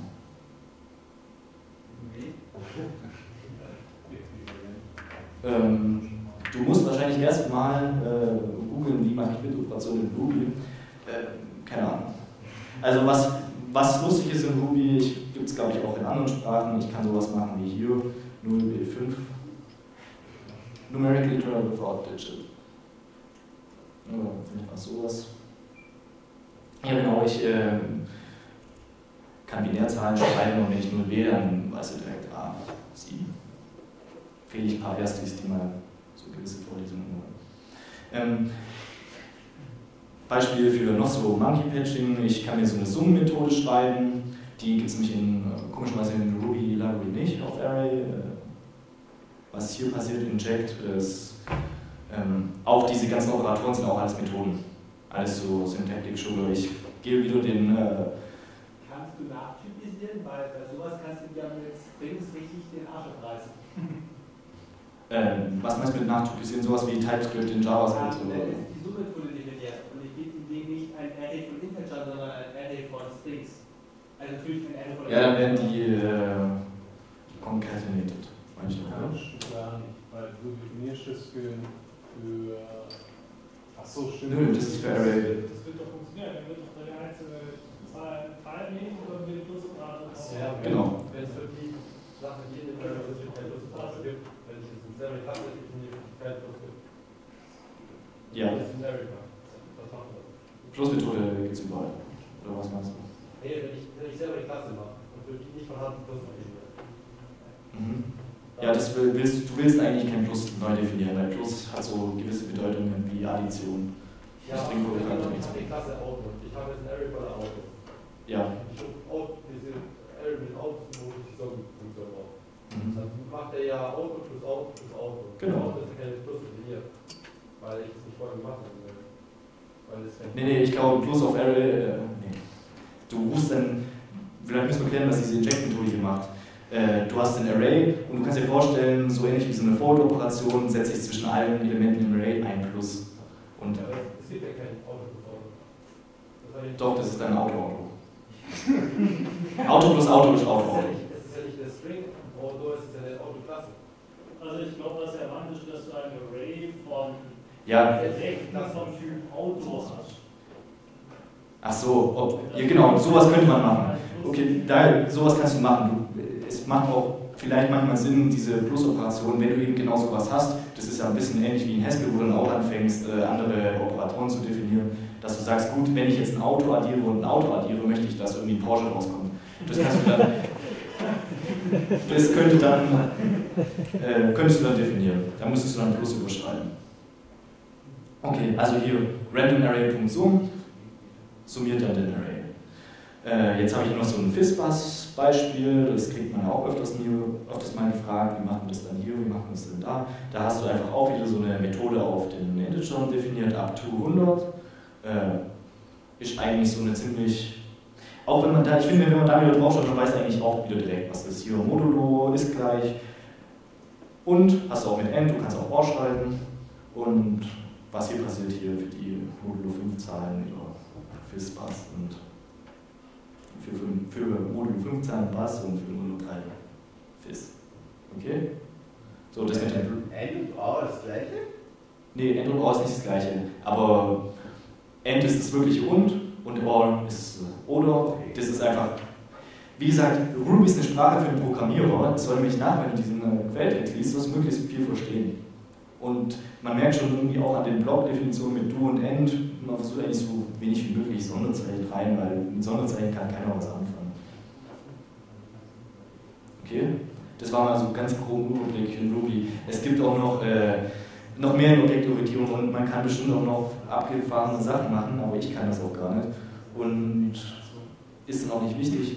Wie? Ähm, du musst wahrscheinlich erstmal äh, googeln, wie mache ich Bit-Operationen in Ruby. Äh, keine Ahnung. Also was, was lustig ist in Ruby, gibt es glaube ich auch in anderen Sprachen. Ich kann sowas machen wie hier, null B fünf. Numerical Literal without Digit. Oder vielleicht was sowas. Ja genau, ich äh, kann Binärzahlen schreiben, und wenn ich null wähle, dann weiß ich direkt A, sieben. Fehle ich ein paar Erstis, die mal so gewisse Vorlesungen hören. Ähm, Beispiel für noch so Monkey Patching, ich kann mir so eine Summenmethode schreiben, die gibt es nämlich in, komischerweise in Ruby Library nicht auf Array. Was hier passiert, inject, ist ähm, auch diese ganzen Operatoren sind auch alles Methoden. Alles so Syntactic Sugar. Ich gehe wieder den. Äh Kannst du nachtypisieren? Weil bei sowas kannst du ja mit Strings richtig den Arsch abreißen. äh, was meinst du mit nachtypisieren? Sowas wie TypeScript in JavaScript? Ja, oder? Ist die Summethode definiert. Und ich gebe dem nicht ein Array von Integern, sondern ein Array von Strings. Also natürlich ein Array von. Ja, dann werden die äh, concatenated. Kannst du gar nicht, weil du definierst es für. für Achso, stimmt. Nö, das ist für Array. Das wird doch funktionieren, dann wird doch eine einzelne Zahl teilnehmen oder mit dem Plusoperator. Ja, Genau. Wenn es für die Sache jede Menge kein Plusoperator gibt, wenn ich jetzt eine selbe Klasse definiere, kein Plus gibt. Ja. Das ist ein Array. Was machen wir? Plusmethode gibt es überall. Oder was meinst du? Nee, wenn ich, wenn ich selber die Klasse mache und für die nicht vorhanden Plus definiere. Mhm. Ja, das will, willst, du willst eigentlich kein Plus neu definieren, weil Plus hat so gewisse Bedeutungen wie Addition. Ja, ich habe die Klasse Output. Ich habe jetzt ein Array voller Output. Ja. Ich out, diese Array mit Output muss ich die Summenfunktion auf. Mhm. Dann macht er ja Output plus Output plus Output. Genau. Output ist ja keine Plus definiert. Weil ich das nicht vorher gemacht habe. Weil das Nee, nee, ich glaube Plus auf Array, äh, nee. Du rufst dann, vielleicht müssen wir klären, was diese Inject-Methode hier macht. Du hast ein Array und du kannst dir vorstellen, so ähnlich wie so eine Forward-Operation setze ich zwischen allen Elementen im Array ein Plus. Und ja, es gibt ja kein Auto plus Auto. Das doch, das ist dann Auto-Auto. Auto plus Auto ist Auto. Das ist ja nicht der String Auto, es ist ja eine Autoklasse. Also ich glaube, was er meint, ist, dass du ein Array von Ja. Objekten vom Typ Auto hast. Ach so, ob, ja, genau, sowas könnte man machen. Okay, da, sowas kannst du machen. Du, es macht auch vielleicht manchmal Sinn, diese Plus-Operation, wenn du eben genau sowas hast. Das ist ja ein bisschen ähnlich wie in Haskell, wo du dann auch anfängst, äh, andere Operatoren zu definieren. Dass du sagst, gut, wenn ich jetzt ein Auto addiere und ein Auto addiere, möchte ich, dass irgendwie ein Porsche rauskommt. Das kannst du dann. Das könnte dann, äh, könntest du dann definieren. Da müsstest du dann Plus überschreiben. Okay, also hier randomarray.sum summiert dann den Array. Äh, jetzt habe ich noch so ein FizzBuzz-Beispiel, das kriegt man ja auch öfters, öfters mal gefragt, wie machen wir das dann hier, wie machen wir das denn da. Da hast du einfach auch wieder so eine Methode auf den Integern definiert, up to hundert. Äh, ist eigentlich so eine ziemlich, auch wenn man da, ich finde, wenn man da wieder draufschaut, dann weiß eigentlich auch wieder direkt, was ist hier, modulo ist gleich und hast du auch mit end, du kannst auch or schreiben und was hier passiert hier für die modulo fünf Zahlen über FizzBuzz und für, für, für modulo fünf Zahlen Buzz und für modulo drei Fizz. Okay? So, das mit dem end und or das gleiche? Nee, end und or ist nicht das gleiche, aber end ist das wirkliche und und or ist oder. Das ist einfach, wie gesagt, Ruby ist eine Sprache für den Programmierer. Es soll nämlich nach, wenn du diesen Quelltext liest, du möglichst viel verstehen. Und man merkt schon irgendwie auch an den Blockdefinitionen mit do und end, man versucht eigentlich so wenig wie möglich Sonderzeichen rein, weil mit Sonderzeichen kann keiner was anfangen. Okay? Das war mal so ein ganz groben Überblick in Ruby. Es gibt auch noch, äh, noch mehr in Objektorientierung und man kann bestimmt auch noch abgefahrene Sachen machen, aber ich kann das auch gar nicht. Und ist dann auch nicht wichtig.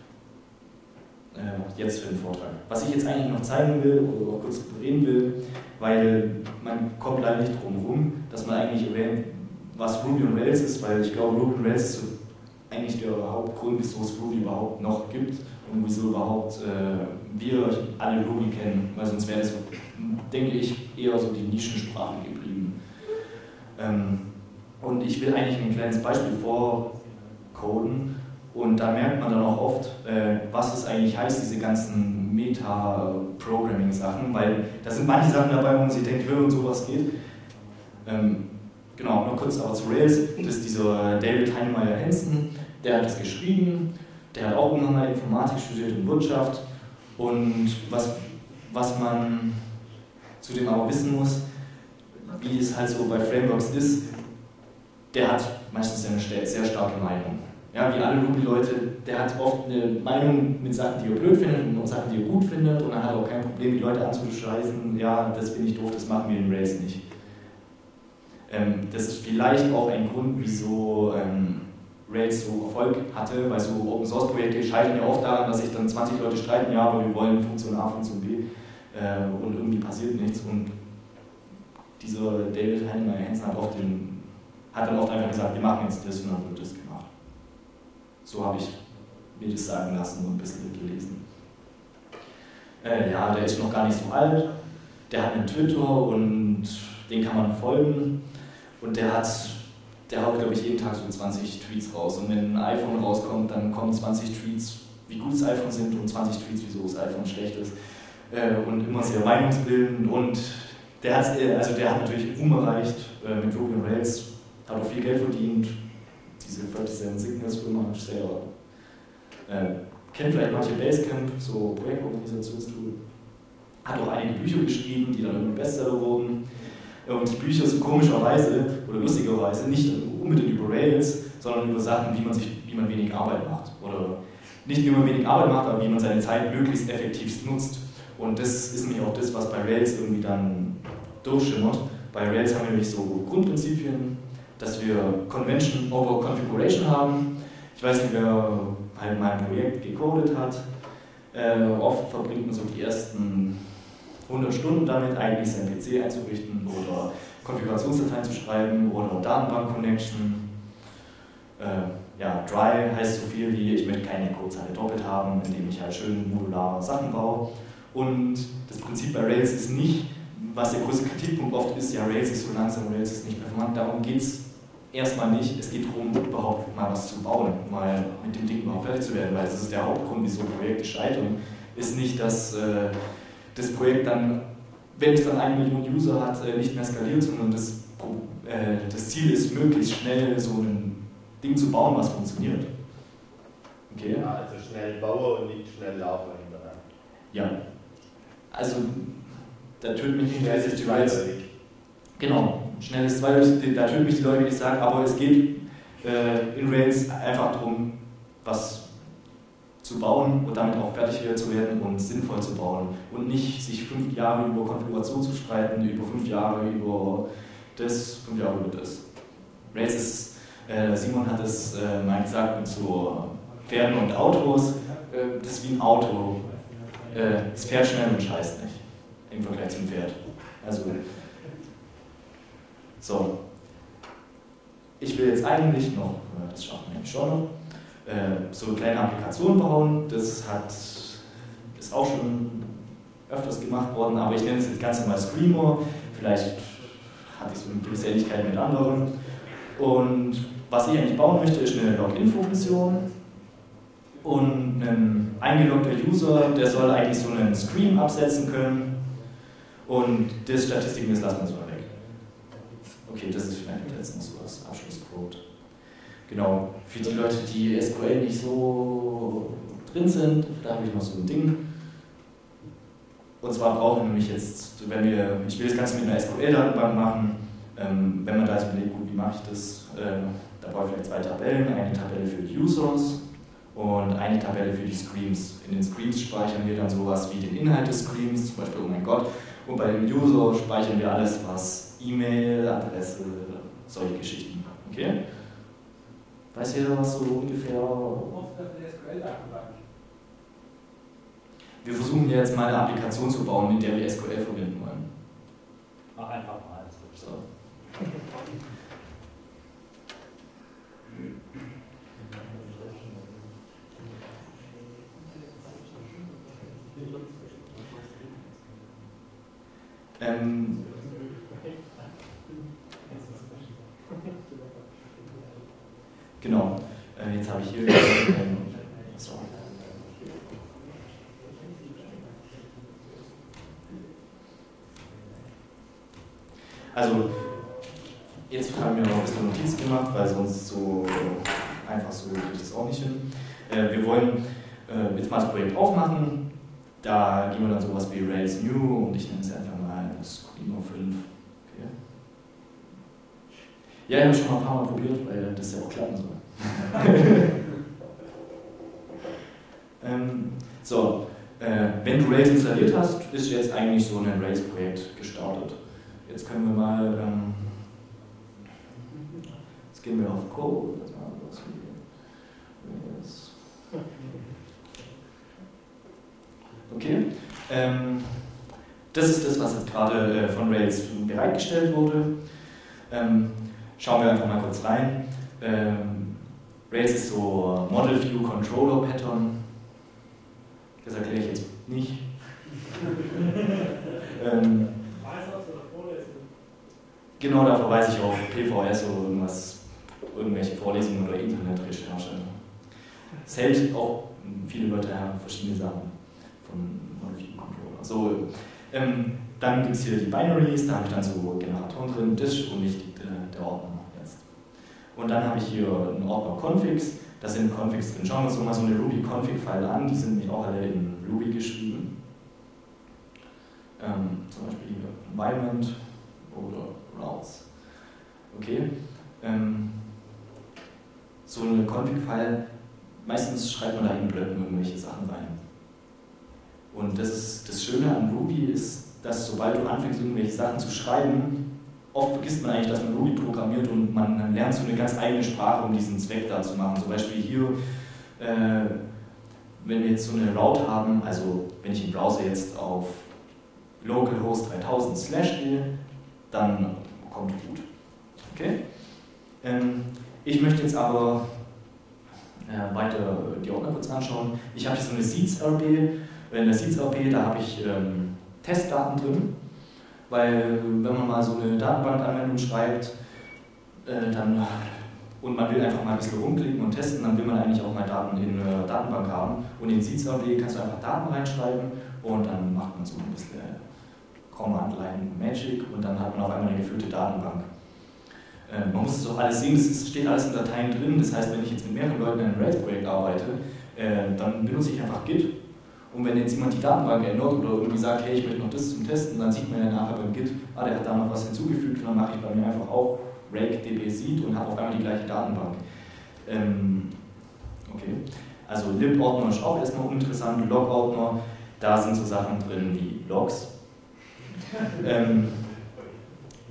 Äh, jetzt für den Vortrag. Was ich jetzt eigentlich noch zeigen will, oder auch kurz reden will, weil man kommt leider nicht drum herum, dass man eigentlich erwähnt, was Ruby on Rails ist, weil ich glaube, Ruby on Rails ist so eigentlich der Hauptgrund, wieso es Ruby überhaupt noch gibt und wieso überhaupt äh, wir alle Ruby kennen, weil sonst wäre es, so, denke ich, eher so die Nischensprache geblieben. Ähm, und ich will eigentlich ein kleines Beispiel vorcoden und da merkt man dann auch oft, äh, was es eigentlich heißt, diese ganzen Meta-Programming-Sachen, weil da sind manche Sachen dabei, wo man sich denkt, hör und sowas geht. Ähm, genau, noch kurz aber zu Rails, das ist dieser David Heinemeier Hansen, der hat das geschrieben, der hat auch irgendwann mal Informatik studiert und Wirtschaft und was, was man zu dem aber wissen muss, wie es halt so bei Frameworks ist, der hat meistens eine sehr starke Meinung. Ja, wie alle Ruby-Leute, der hat oft eine Meinung mit Sachen, die er blöd findet und Sachen, die er gut findet und dann hat er auch kein Problem, die Leute anzuscheißen, ja, das finde ich doof, das machen wir in Rails nicht. Ähm, das ist vielleicht auch ein Grund, wieso ähm, Rails so Erfolg hatte, weil so Open-Source-Projekte scheitern ja oft daran, dass sich dann zwanzig Leute streiten, ja, aber wir wollen Funktion A, Funktion B äh, und irgendwie passiert nichts und dieser David Heinemeier Hansen hat, oft den, hat dann oft einfach gesagt, wir machen jetzt das und dann wird das gemacht. So habe ich mir das sagen lassen und ein bisschen gelesen. Äh, ja, der ist noch gar nicht so alt, der hat einen Twitter und den kann man folgen und der hat, der haut glaube ich jeden Tag so zwanzig Tweets raus und wenn ein iPhone rauskommt, dann kommen zwanzig Tweets, wie gut das iPhone sind und zwanzig Tweets, wieso das iPhone schlecht ist äh, und immer sehr meinungsbildend und der hat, also der hat natürlich Ruhm erreicht äh, mit Ruby on Rails, hat auch viel Geld verdient. Diese vierzig Signals-Firma sehr, äh, kennt vielleicht manche Basecamp, so Projektorganisationstool, hat auch einige Bücher geschrieben, die dann irgendwie Bestseller wurden. Und die Bücher sind komischerweise oder lustigerweise nicht unbedingt über Rails, sondern über Sachen, wie man, sich, wie man wenig Arbeit macht. Oder nicht wie man wenig Arbeit macht, aber wie man seine Zeit möglichst effektiv nutzt. Und das ist nämlich auch das, was bei Rails irgendwie dann durchschimmert. Bei Rails haben wir nämlich so Grundprinzipien, dass wir Convention over Configuration haben. Ich weiß nicht, wer halt mein Projekt gecodet hat. Äh, oft verbringt man so die ersten hundert Stunden damit, eigentlich sein P C einzurichten oder Konfigurationsdateien zu schreiben oder Datenbank-Connection. Äh, ja, Dry heißt so viel wie, ich möchte keine Codezeile doppelt haben, indem ich halt schön modulare Sachen baue. Und das Prinzip bei Rails ist nicht, was der größte Kritikpunkt oft ist, ja, Rails ist so langsam, Rails ist nicht performant, darum geht es erstmal nicht. Es geht darum, überhaupt mal was zu bauen, mal mit dem Ding überhaupt fertig zu werden, weil das ist der Hauptgrund, wieso Projekte scheitern, ist nicht, dass äh, das Projekt dann, wenn es dann eine Million User hat, äh, nicht mehr skaliert, sondern das, äh, das Ziel ist, möglichst schnell so ein Ding zu bauen, was funktioniert. Okay? Ja, also schnell bauen und nicht schnell laufen hinterher. Ja. Also, da töten mich nicht schnell ist die Rails. Genau, schnell ist zweideutig, da töten mich die Leute, die sagen, aber es geht äh, in Rails einfach darum, was zu bauen und damit auch fertig zu werden und sinnvoll zu bauen und nicht sich fünf Jahre über Konfiguration zu streiten, über fünf Jahre über das, fünf Jahre wird das. Rails ist, äh, Simon hat es äh, mal gesagt, mit so Pferden und Autos, äh, das ist wie ein Auto. Äh, es fährt schnell und scheißt nicht, im Vergleich zum Pferd. Also, so. Ich will jetzt eigentlich noch, das schaffen wir eigentlich schon noch, äh, so eine kleine Applikation bauen. Das hat, ist auch schon öfters gemacht worden, aber ich nenne es jetzt ganz normal Screamo. Vielleicht hatte ich so eine gewisse Ähnlichkeit mit anderen. Und was ich eigentlich bauen möchte, ist eine Login-Funktion. Und ein eingeloggter User, der soll eigentlich so einen Screen absetzen können. Und das Statistiken, das lassen wir so mal weg. Okay, das ist vielleicht jetzt noch so das Abschlusscode. Genau, für die Leute, die S Q L nicht so drin sind, da habe ich noch so ein Ding. Und zwar brauchen wir nämlich jetzt, wenn wir, ich will das Ganze mit einer S Q L-Datenbank machen, ähm, wenn man da jetzt überlegt, gut, wie mache ich das, äh, da brauche ich vielleicht zwei Tabellen, eine Tabelle für die Users und eine Tabelle für die Screens. In den Screens speichern wir dann sowas wie den Inhalt des Screens, zum Beispiel, oh mein Gott, und bei dem User speichern wir alles, was E-Mail, Adresse, solche Geschichten. Okay? Weiß jeder, was so ungefähr... Wir versuchen jetzt mal eine Applikation zu bauen, mit der wir S Q L verwenden wollen. Mach einfach mal. So. Ähm, genau, äh, jetzt habe ich hier ähm, so. Also, jetzt haben wir noch ein bisschen Notiz gemacht, weil sonst so einfach so kriege ich das auch nicht hin. Äh, wir wollen äh, jetzt mal das Projekt aufmachen. Da gehen wir dann sowas wie Rails New und ich nenne es einfach mal Screamo fünf. Okay. Ja, ich habe schon mal ein paar Mal probiert, weil das ja auch klappen soll. ähm, so, äh, wenn du Rails installiert hast, ist jetzt eigentlich so ein Rails-Projekt gestartet. Jetzt können wir mal, ähm, jetzt gehen wir auf Code. Das mal was Rails. Okay, ähm, das ist das, was jetzt gerade äh, von Rails bereitgestellt wurde. Ähm, schauen wir einfach mal kurz rein. Ähm, Rails ist so Model View Controller Pattern. Das erkläre ich jetzt nicht. ähm, genau, da verweise ich auf P V S oder irgendwas, irgendwelche Vorlesungen oder Internetrecherche. Es hält auch viele Leute haben verschiedene Sachen von Model View Controller. So, ähm, dann gibt es hier die Binaries, da habe ich dann so Generatoren drin, Dish und nicht die, der Ordner jetzt. Und dann habe ich hier einen Ordner Configs, da sind Configs drin. Schauen wir uns doch mal so eine Ruby-Config-File an, die sind nämlich auch alle in Ruby geschrieben. Ähm, zum Beispiel hier Environment oder Routes. Okay. Ähm, so eine Config-File, meistens schreibt man da in Blöcken irgendwelche Sachen rein. Und das, ist, das Schöne an Ruby ist, dass sobald du anfängst, irgendwelche Sachen zu schreiben, oft vergisst man eigentlich, dass man Ruby programmiert und man lernt so eine ganz eigene Sprache, um diesen Zweck da zu machen. Zum Beispiel hier, äh, wenn wir jetzt so eine Route haben, also wenn ich im Browser jetzt auf localhost dreitausend slash gehe, dann kommt Root. Okay? Ähm, ich möchte jetzt aber äh, weiter die Ordner kurz anschauen. Ich habe hier so eine Seeds-R B. In der Seeds-R B, da habe ich ähm, Testdaten drin, weil wenn man mal so eine Datenbankanwendung schreibt äh, dann, und man will einfach mal ein bisschen rumklicken und testen, dann will man eigentlich auch mal Daten in der Datenbank haben. Und in Seeds-R B kannst du einfach Daten reinschreiben und dann macht man so ein bisschen Command-Line Magic und dann hat man auf einmal eine gefüllte Datenbank. Äh, man muss es auch alles sehen, es steht alles in Dateien drin, das heißt, wenn ich jetzt mit mehreren Leuten in einem Rails-Projekt arbeite, äh, dann benutze ich einfach Git. Und wenn jetzt jemand die Datenbank ändert oder irgendwie sagt, hey, ich möchte noch das zum Testen, dann sieht man ja nachher beim Git, ah, der hat da noch was hinzugefügt und dann mache ich bei mir einfach auch rake db seed und habe auf einmal die gleiche Datenbank. Ähm, okay, also lib-Ordner ist auch erstmal uninteressant, Log-Ordner, da sind so Sachen drin wie Logs. ähm,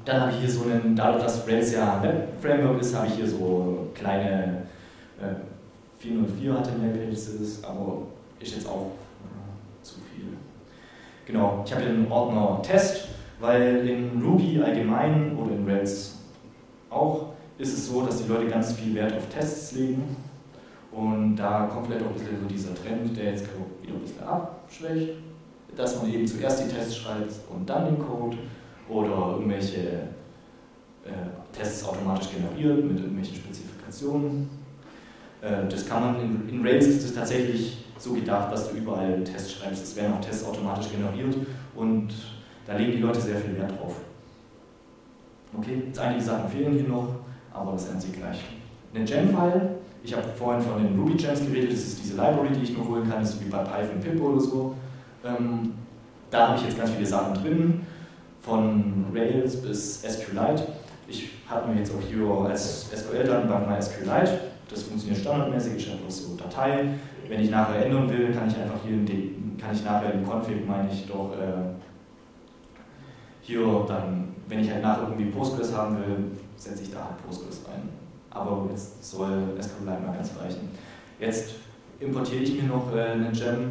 Dann habe ich hier so einen, dadurch, dass Rails ja ein Web-Framework ist, habe ich hier so kleine äh, vier null vier H T M L-Pages, aber ist jetzt auch äh, zu viel. Genau, ich habe hier einen Ordner Test, weil in Ruby allgemein oder in Rails auch ist es so, dass die Leute ganz viel Wert auf Tests legen. Und da kommt vielleicht auch ein bisschen so dieser Trend, der jetzt wieder ein bisschen abschwächt, dass man eben zuerst die Tests schreibt und dann den Code oder irgendwelche äh, Tests automatisch generiert mit irgendwelchen Spezifikationen. Äh, das kann man, in, in Rails ist es tatsächlich so gedacht, dass du überall Tests schreibst. Es werden auch Tests automatisch generiert und da legen die Leute sehr viel Wert drauf. Okay, jetzt einige Sachen fehlen hier noch, aber das lernen Sie gleich. Eine Gem-File. Ich habe vorhin von den Ruby-Gems geredet, das ist diese Library, die ich mir holen kann, das ist wie bei Python Pip oder so. Ähm, da habe ich jetzt ganz viele Sachen drin, von Rails bis SQLite. Ich habe mir jetzt auch hier als S Q L-Datenbank mal SQLite, das funktioniert standardmäßig, ich habe bloß so Datei. Wenn ich nachher ändern will, kann ich einfach hier in den, kann ich nachher im Config, meine ich, doch äh, hier dann, wenn ich halt nachher irgendwie Postgres haben will, setze ich da halt Postgres rein. Aber jetzt soll SQLite mal ganz reichen. Jetzt importiere ich mir noch äh, einen Gem.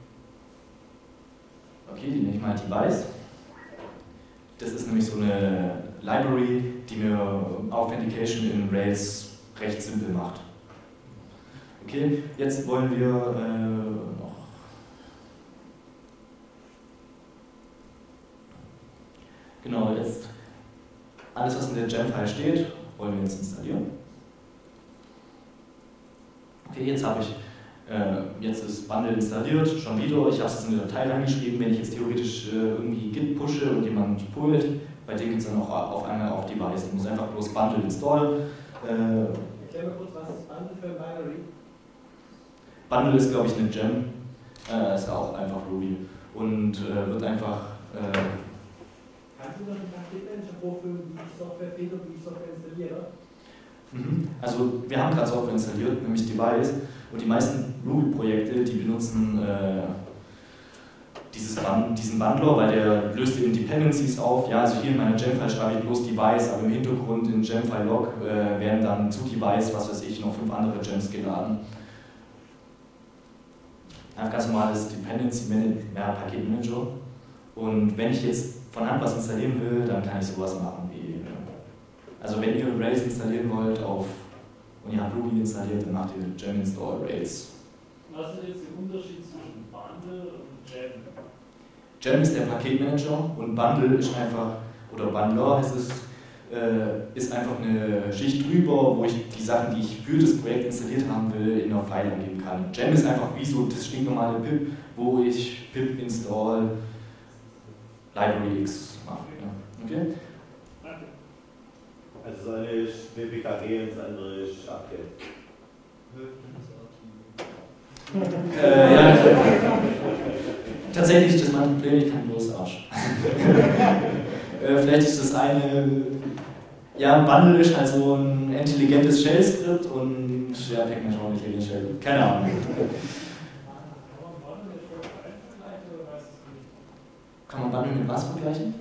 Okay, die nenne ich mal Device. Das ist nämlich so eine Library, die mir Authentication in Rails recht simpel macht. Okay, jetzt wollen wir äh, noch. Genau, jetzt alles, was in der Gem-File steht, wollen wir jetzt installieren. Okay, jetzt habe ich, äh, jetzt ist Bundle installiert, schon wieder, ich habe es in eine Datei reingeschrieben, wenn ich jetzt theoretisch äh, irgendwie Git pushe und jemand pullt, bei dem gibt es dann auch auf einmal auf Device. Ich muss einfach bloß Bundle install. Äh, Erklär mal kurz, was ist Bundle für ein Binary? Bundle ist, glaube ich, eine Gem, äh, ist auch einfach Ruby und äh, wird einfach. Äh, Kannst du noch einen Paketmanager vorführen, wie ich Software finde und wie ich Software installiere? Also wir haben gerade Software installiert, nämlich Device, und die meisten Ruby-Projekte, die benutzen äh, dieses Bund diesen Bundler, weil der löst eben Dependencies auf. Ja, also hier in meiner Gem-File schreibe ich bloß Device, aber im Hintergrund in Gem-File-Log äh, werden dann zu Device, was weiß ich, noch fünf andere Gems geladen. Einfach ganz normales Dependency-Paketmanager. Und wenn ich jetzt von Hand was installieren will, dann kann ich sowas machen wie. Also wenn ihr Rails installieren wollt auf, und ihr habt Ruby installiert, dann macht ihr Gem install Rails. Was ist jetzt der Unterschied zwischen Bundle und Gem? Gem ist der Paketmanager und Bundle ist einfach, oder Bundler heißt es, äh, ist einfach eine Schicht drüber, wo ich die Sachen, die ich für das Projekt installiert haben will, in einer File angeben kann. Gem ist einfach wie so das stinknormale Pip, wo ich pip install Library X mache. Ja. Okay? Also das eine ist W P K G und das andere ist A P K. äh, ja. Tatsächlich ist das mein Problem, ich kann bloß Arsch. äh, vielleicht ist das eine, ja, Bundle ist halt so ein intelligentes Shell-Skript und ja, Packman auch nicht in Shell. Keine Ahnung. Kann man Bundle mit was vergleichen?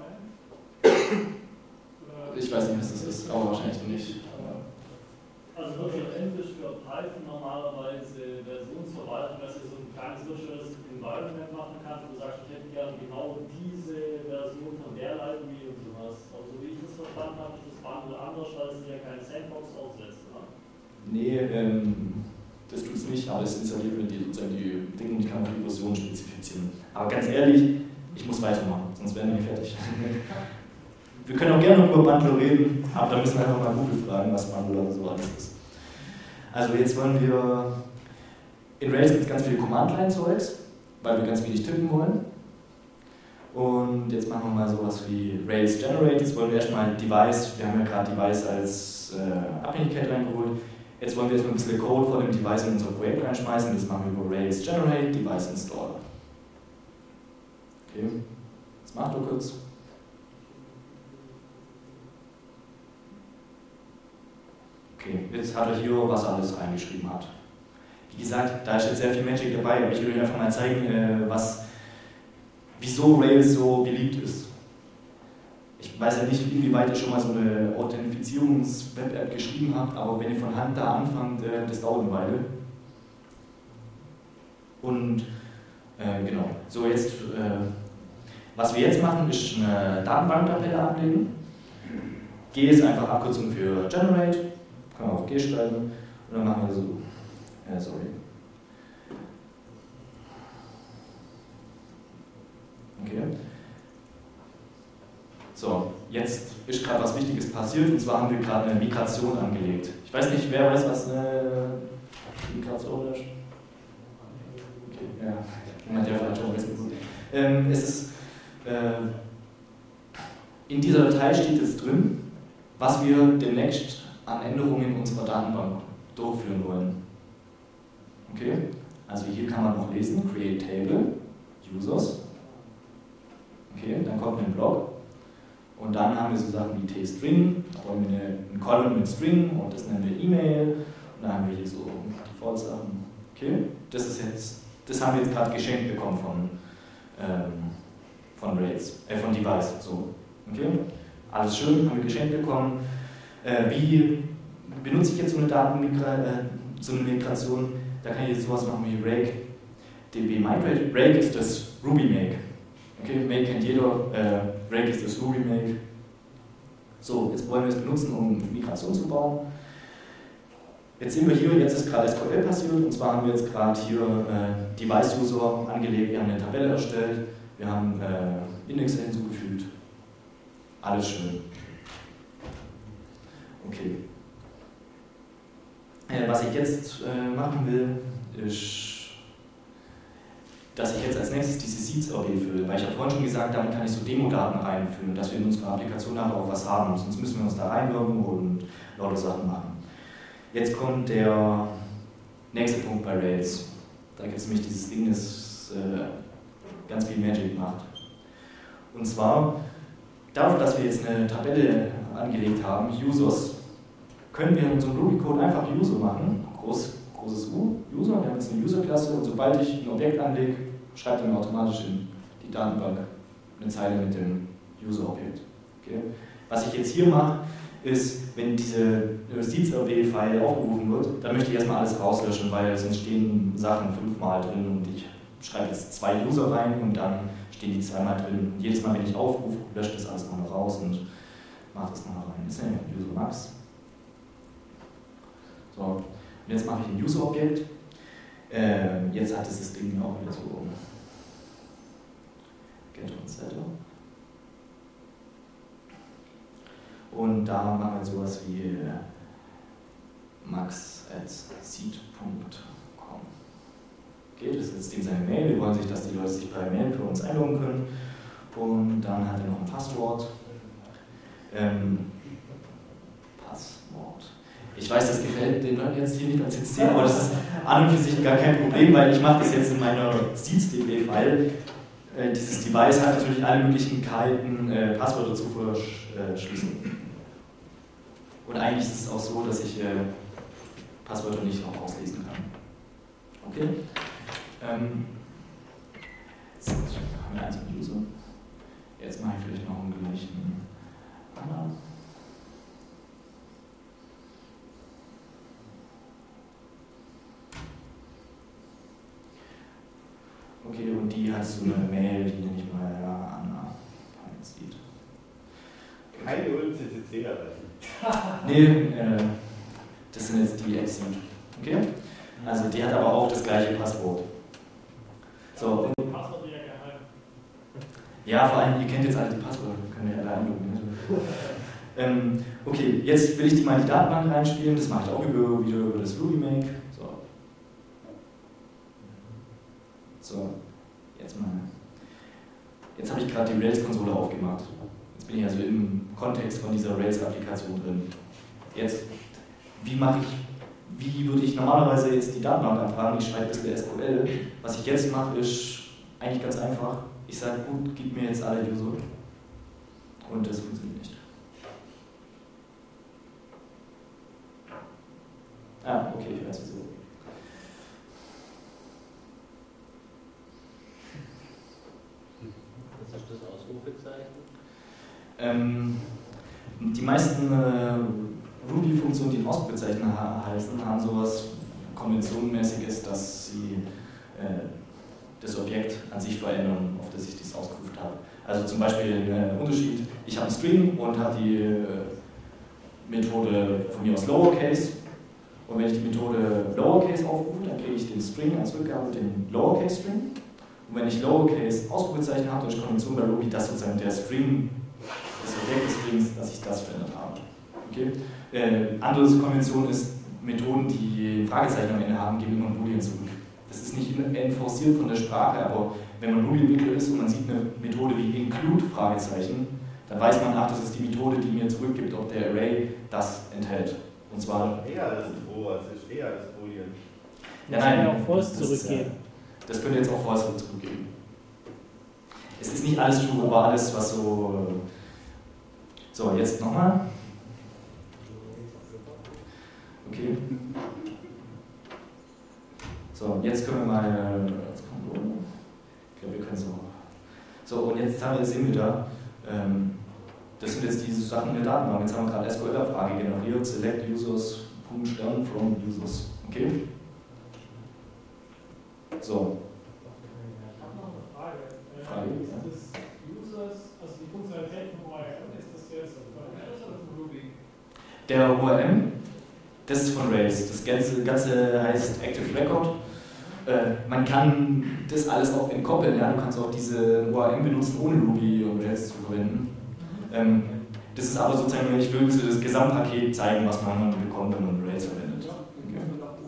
Ich weiß nicht, was das ist, aber wahrscheinlich nicht. Also Virtual ist für Python normalerweise Versionsverwaltung, dass ihr so ein kleines Virtual Environment machen kann, wo du sagst, ich hätte gerne genau diese Version von der Library und sowas. Aber so wie ich das verstanden habe, ist das Bundle anders, weil es ja keine Sandbox aufsetzt, oder? Nee, ähm, das tut es nicht, aber es installiert mir die, sozusagen die Dinge und ich kann auch die Version spezifizieren. Aber ganz ehrlich, ich muss weitermachen, sonst werden wir nicht fertig. Wir können auch gerne über Bundler reden, aber da müssen wir einfach mal Google fragen, was Bundler so alles ist. Also jetzt wollen wir, in Rails gibt es ganz viele Command-Line-Zeugs, weil wir ganz wenig tippen wollen. Und jetzt machen wir mal sowas wie Rails Generate. Jetzt wollen wir erstmal Device, wir haben ja gerade Device als äh, Abhängigkeit reingeholt. Jetzt wollen wir jetzt mal ein bisschen Code von dem Device in unser Projekt reinschmeißen. Das machen wir über Rails Generate, Device Install. Okay, jetzt mach du kurz. Okay, jetzt hat er hier, was er alles reingeschrieben hat. Wie gesagt, da ist jetzt sehr viel Magic dabei, aber ich will euch einfach mal zeigen, was, wieso Rails so beliebt ist. ich weiß ja nicht, inwieweit ihr schon mal so eine Authentifizierungs-Web-App geschrieben habt, aber wenn ihr von Hand da anfangt, äh, das dauert eine Weile. Und äh, genau, so jetzt, äh, was wir jetzt machen, ist eine Datenbanktabelle anlegen. G ist einfach Abkürzung für Generate, kann man auf G schreiben, und dann machen wir so, äh, sorry. Okay. So, jetzt ist gerade was Wichtiges passiert, und zwar haben wir gerade eine Migration angelegt. Ich weiß nicht, wer weiß, was eine Migration ist? Okay, ja, jemand, der vielleicht schon wissen muss. Ähm, es ist, äh, in dieser Datei steht jetzt drin, was wir demnächst an Änderungen in unserer Datenbank durchführen wollen. Okay, also hier kann man noch lesen, Create Table, Users. Okay, dann kommt ein Blog. Und dann haben wir so Sachen wie T-String, da wollen wir eine, ein Column mit String und das nennen wir E-Mail. Und dann haben wir hier so Default-Sachen. Okay, das ist jetzt, das haben wir jetzt gerade geschenkt bekommen von, ähm, von Rails, äh, von Device. So. Okay, alles schön, haben wir geschenkt bekommen. Äh, wie benutze ich jetzt so eine Datenmigra äh, so eine Migration? Da kann ich jetzt sowas machen wie Rake, D B Migrate. Rake ist das Ruby Make. Okay, Make kennt jeder, äh, Rake ist das Ruby Make. So, jetzt wollen wir es benutzen, um Migration zu bauen. Jetzt sind wir hier, jetzt ist gerade S Q L passiert, und zwar haben wir jetzt gerade hier äh, Device-User angelegt, wir haben eine Tabelle erstellt, wir haben äh, Indexe hinzugefügt. Alles schön. Okay. Äh, was ich jetzt äh, machen will, ist, dass ich jetzt als nächstes diese Seeds-Array fülle, weil ich ja vorhin schon gesagt habe, damit kann ich so Demo-Daten reinführen, dass wir in unserer Applikation nachher auch was haben, sonst müssen wir uns da reinloggen und lauter Sachen machen. Jetzt kommt der nächste Punkt bei Rails. Da gibt es nämlich dieses Ding, das äh, ganz viel Magic macht. Und zwar, dadurch, dass wir jetzt eine Tabelle angelegt haben, Users, können wir in unserem Ruby-Code einfach User machen, groß, großes U, User, wir haben jetzt eine User-Klasse, und sobald ich ein Objekt anlege, schreibt er mir automatisch in die Datenbank eine Zeile mit dem User-Objekt. Okay? Was ich jetzt hier mache, ist, wenn diese Seeds-Array-File aufgerufen wird, dann möchte ich erstmal alles rauslöschen, weil sonst stehen Sachen fünfmal drin und ich schreibe jetzt zwei User rein und dann stehen die zweimal drin. Und jedes Mal, wenn ich aufrufe, löscht das alles nochmal raus und mache das nochmal rein. Das ist ja User Max. So, und jetzt mache ich ein User-Objekt. Äh, jetzt hat dieses Ding auch wieder so Get und Setter. Und da machen wir sowas wie max at seed punkt com. Okay, das ist jetzt dem seine Mail. Wir wollen sich, dass die Leute sich per Mail für uns einloggen können. Und dann hat er noch ein Passwort. Ähm, Passwort. Ich weiß, das gefällt den Leuten jetzt hier nicht als C C, aber das ist an und für sich gar kein Problem, weil ich mache das jetzt in meiner Seeds.db-File. Äh, dieses Device hat natürlich alle Möglichkeiten, äh, Passwörter zu verschlüsseln. Und eigentlich ist es auch so, dass ich äh, Passwörter nicht auch auslesen kann. Okay? Ähm, jetzt haben wir eins mit User. Jetzt mache ich vielleicht noch einen gleichen Anna. Okay, und die hat so eine Mail, die nenne ich mal ja, Anna. Sieht. Keine U M C C C-Adressen. Nee, äh, das sind jetzt die Ads. Okay? Also die hat aber auch das gleiche Passwort. So. Passwort ja geheim. Ja, vor allem, ihr kennt jetzt alle die Passwörter, können wir ja alle angucken. ähm, okay, jetzt will ich die mal in die Datenbank reinspielen, das mache ich auch über, wieder über das Ruby Make. So. So, jetzt mal. Jetzt habe ich gerade die Rails-Konsole aufgemacht. Jetzt bin ich also im Kontext von dieser Rails-Applikation drin. Jetzt, wie mache ich, wie würde ich normalerweise jetzt die Datenbank anfragen? Ich schreibe ein bisschen S Q L. Was ich jetzt mache, ist eigentlich ganz einfach. Ich sage, gut, gib mir jetzt alle User. Und das funktioniert nicht. Ah, okay, ich weiß wieso. Was ist das Ausrufezeichen? Ähm, die meisten äh, Ruby-Funktionen, die ein Ausrufezeichen heißen, haben sowas konventionenmäßiges, dass sie äh, das Objekt an sich verändern, auf das ich das ausgerufen habe. Also zum Beispiel ein Unterschied, ich habe einen String und habe die äh, Methode von mir aus Lowercase. Und wenn ich die Methode Lowercase aufrufe, dann kriege ich den String als Rückgabe, den Lowercase String. Und wenn ich Lowercase Ausrufezeichen habe, durch Konvention bei Ruby, dass sozusagen der String, das Objekt des Strings, dass ich das verändert habe. Okay? Äh, andere Konvention ist, Methoden, die Fragezeichen am Ende haben, geben immer ein Boolean zurück. Das ist nicht enforciert von der Sprache, aber wenn man Ruby-Entwickler ist und man sieht eine Methode wie include Fragezeichen, dann weiß man, ach, das ist die Methode, die mir zurückgibt, ob der Array das enthält. Und zwar eher das True, als ist eher das Boolean. Ja, nein, kann ja auch False das zurückgeben. Ist, ja, das könnte jetzt auch False zurückgeben. Es ist nicht alles true, aber alles, was so. So, jetzt nochmal. Okay. So, jetzt können wir mal. Ich glaube, wir können es auch. So, und jetzt haben wir, sehen wir da. Ähm, das sind jetzt diese Sachen in der Datenbank. Jetzt haben wir gerade S Q L-Frage generiert. Select users. Stern from users. Okay? So. Ich habe noch eine Frage. Äh, Frage, ist ja. das Users, also die Funktionalität von O R M, ist das jetzt von Rails oder von Ruby? Der O R M, das ist von Rails. Das Ganze, Ganze heißt Active Record. Äh, man kann das alles auch entkoppeln. Ja? Du kannst auch diese O R M benutzen, ohne Ruby und Rails zu verwenden. Ähm, das ist aber sozusagen, ich will das Gesamtpaket zeigen, was man bekommt, wenn man Rails verwendet. Okay.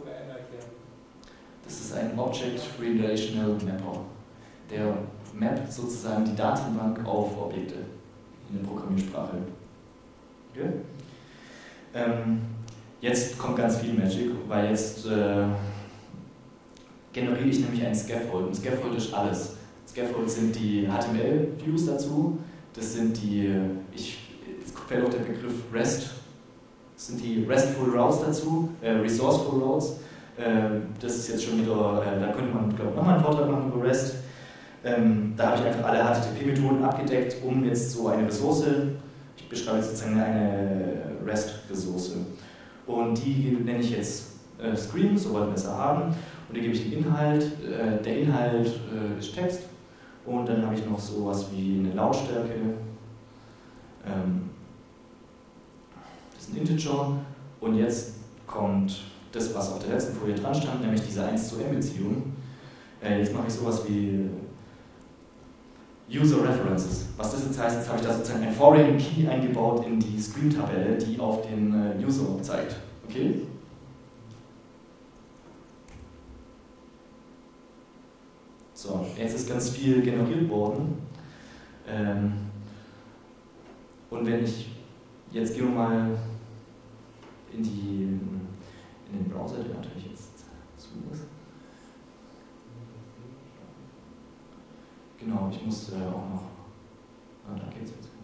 Das ist ein Object Relational Mapper. Der mappt sozusagen die Datenbank auf Objekte in der Programmiersprache. Okay. Ähm, jetzt kommt ganz viel Magic, weil jetzt äh, generiere ich nämlich ein Scaffold. Ein Scaffold ist alles. Scaffold sind die H T M L-Views dazu, das sind die, ich, jetzt fällt auch der Begriff REST, das sind die RESTful Routes dazu, äh, Resourceful Routes. Äh, das ist jetzt schon wieder, äh, da könnte man, glaube ich, nochmal einen Vortrag machen über REST. Ähm, da habe ich einfach alle H T T P-Methoden abgedeckt, um jetzt so eine Ressource, ich beschreibe jetzt sozusagen eine REST-Ressource. Und die nenne ich jetzt äh, Screen, so wollen wir es haben. Und da gebe ich den Inhalt, äh, der Inhalt äh, ist Text. Und dann habe ich noch sowas wie eine Lautstärke. Ähm, das ist ein Integer. Und jetzt kommt das, was auf der letzten Folie dran stand, nämlich diese eins zu n Beziehung. Äh, jetzt mache ich sowas wie User References. Was das jetzt heißt, jetzt habe ich da sozusagen ein Foreign Key eingebaut in die Screen-Tabelle, die auf den äh, User zeigt. Okay? So, jetzt ist ganz viel generiert worden. Ähm, und wenn ich, jetzt gehen wir mal in, die, in den Browser, der natürlich jetzt zu ist. Genau, ich muss äh, auch noch, ah, da geht's jetzt.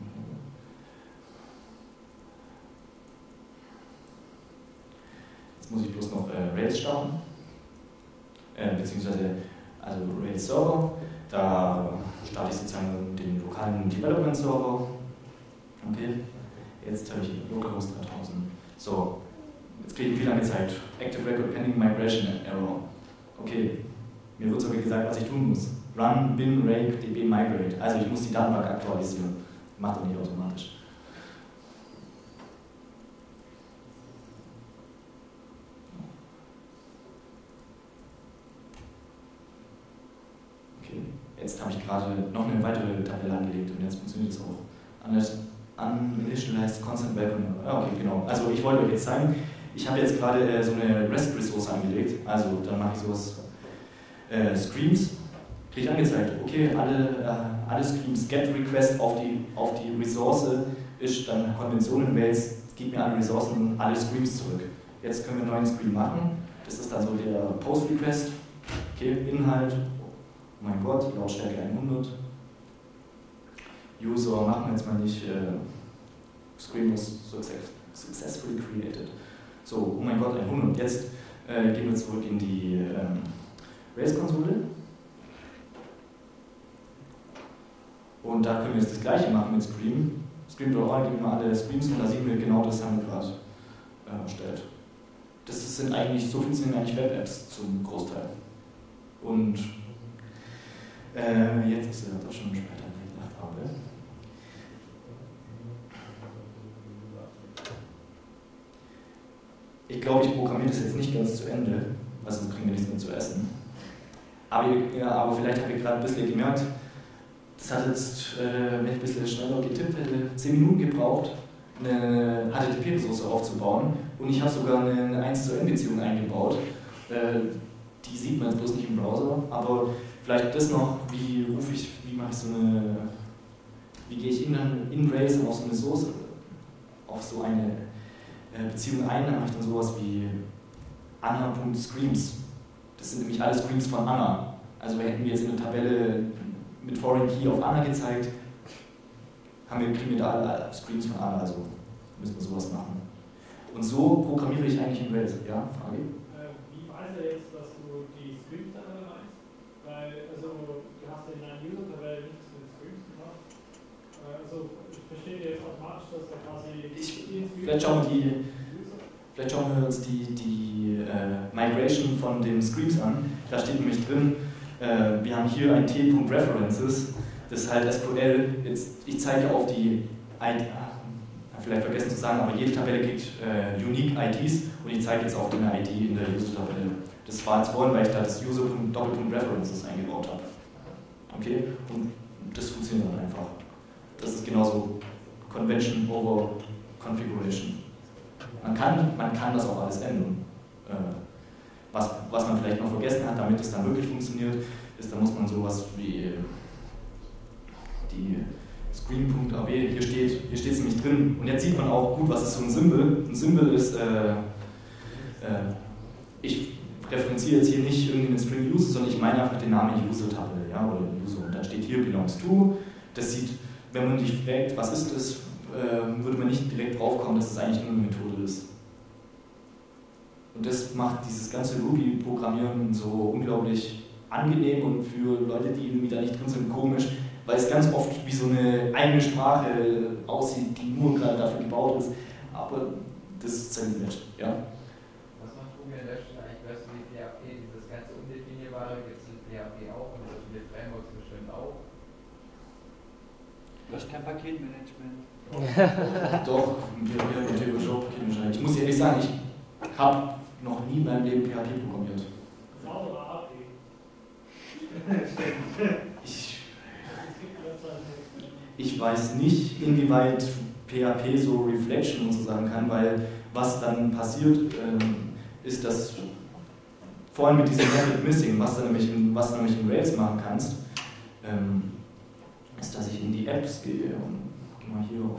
Jetzt muss ich bloß noch äh, Rails starten, äh, beziehungsweise also Rails Server, da starte ich sozusagen den lokalen Development Server. Okay, jetzt habe ich Localhost dreitausend. So, jetzt kriege ich viel angezeigt. Active Record Pending Migration Error. Okay, mir wird sogar gesagt, was ich tun muss. Run bin rake db migrate. Also ich muss die Datenbank aktualisieren. Macht er nicht automatisch. Okay, jetzt habe ich gerade noch eine weitere Tabelle angelegt und jetzt funktioniert es auch. Anders Uninitialized Constant Welcome. Ah, okay, genau. Also ich wollte euch jetzt zeigen, ich habe jetzt gerade äh, so eine REST-Ressource angelegt. Also dann mache ich sowas äh, Screams. Kriege ich angezeigt, okay, alle, äh, alle Screams get request auf die, auf die Ressource ist dann Konvention in Rails, gibt mir alle Ressourcen, alle Screams zurück. Jetzt können wir einen neuen Screen machen. Das ist dann so der Post Request. Okay, Inhalt, oh mein Gott, Lautstärke hundert. User machen wir jetzt mal nicht, äh, Screen was successfully created. So, oh mein Gott, hundert. Jetzt äh, gehen wir zurück in die ähm, Rails-Konsole. Und da können wir jetzt das gleiche machen mit Scream. Scream.org gibt mir alle Screams und da sieht man genau das, haben wir gerade äh, erstellt. Das sind eigentlich, so funktionieren eigentlich Web-Apps zum Großteil. Und äh, jetzt ist er doch schon später nach habe. Ich glaube, ich programmiere das jetzt nicht ganz zu Ende, weil sonst kriegen wir nichts mehr zu essen. Aber, ja, aber vielleicht habt ihr gerade ein bisschen gemerkt, das hat jetzt, äh, wenn ich ein bisschen schneller getippt hätte, zehn Minuten gebraucht, eine H T T P-Ressource aufzubauen. Und ich habe sogar eine eins zu eins Beziehung eingebaut. Äh, die sieht man jetzt bloß nicht im Browser. Aber vielleicht das noch, wie rufe ich, wie mache ich so eine, wie gehe ich in, in Rails auf so eine Source, auf so eine äh, Beziehung ein, dann mache ich dann sowas wie Anna.Screams. Das sind nämlich alle Screams von Anna. Also hätten wir jetzt in der Tabelle mit Foreign Key auf Anna gezeigt, haben wir, kriegen wir da alle Screens von Anna, also müssen wir sowas machen. Und so programmiere ich eigentlich in Rails. Ja, Frage? Äh, wie weiß er jetzt, dass du die Screams-Tabelle meinst? Weil, also, du hast in einer User-Tabelle nichts mit Screams gemacht. Äh, also, versteht ihr jetzt automatisch, dass da quasi... Ich, vielleicht, schauen wir die, vielleicht schauen wir uns die, die äh, Migration von den Screams an. Da steht nämlich drin, äh, wir haben hier ein T.References. Das ist halt S Q L. Jetzt, ich zeige auf die I D, vielleicht vergessen zu sagen, aber jede Tabelle kriegt äh, Unique I Ds und ich zeige jetzt auch eine I D in der User-Tabelle. Das war jetzt vorhin, weil ich da das User.References eingebaut habe. Okay? Und das funktioniert dann einfach. Das ist genauso Convention over Configuration. Man kann, man kann das auch alles ändern. Äh, was, was man vielleicht noch vergessen hat, damit es dann wirklich funktioniert, ist, da muss man sowas wie die Screen.ab, hier steht hier steht es nämlich drin. Und jetzt sieht man auch gut, was ist so ein Symbol. Ein Symbol ist, äh, äh, ich referenziere jetzt hier nicht irgendwie einen String Use, sondern ich meine einfach den Namen User-Tabelle, ja, oder User. Und dann steht hier belongs to. Das sieht, wenn man sich fragt, was ist das, äh, würde man nicht direkt drauf kommen, dass es das eigentlich nur eine Methode ist. Und das macht dieses ganze Ruby-Programmieren so unglaublich angenehm und für Leute, die irgendwie da nicht drin sind, komisch, weil es ganz oft wie so eine eigene Sprache aussieht, die nur gerade dafür gebaut ist. Aber das ist sein Limit, ja. Was macht Ruby an der Stelle eigentlich? Weißt du, wie P H P, dieses ganze Undefinierbare gibt es in P H P auch und so viele Frameworks bestimmt auch. Du hast kein Paketmanagement. Doch, ich muss ehrlich sagen, ich habe noch nie in meinem Leben P H P programmiert. Saubere A P. Ich, ich weiß nicht, inwieweit P H P so Reflection und so sagen kann, weil was dann passiert, ähm, ist, dass vor allem mit diesem Method Missing, was du nämlich in, was du nämlich in Rails machen kannst, ähm, ist, dass ich in die Apps gehe und geh mal hier auf.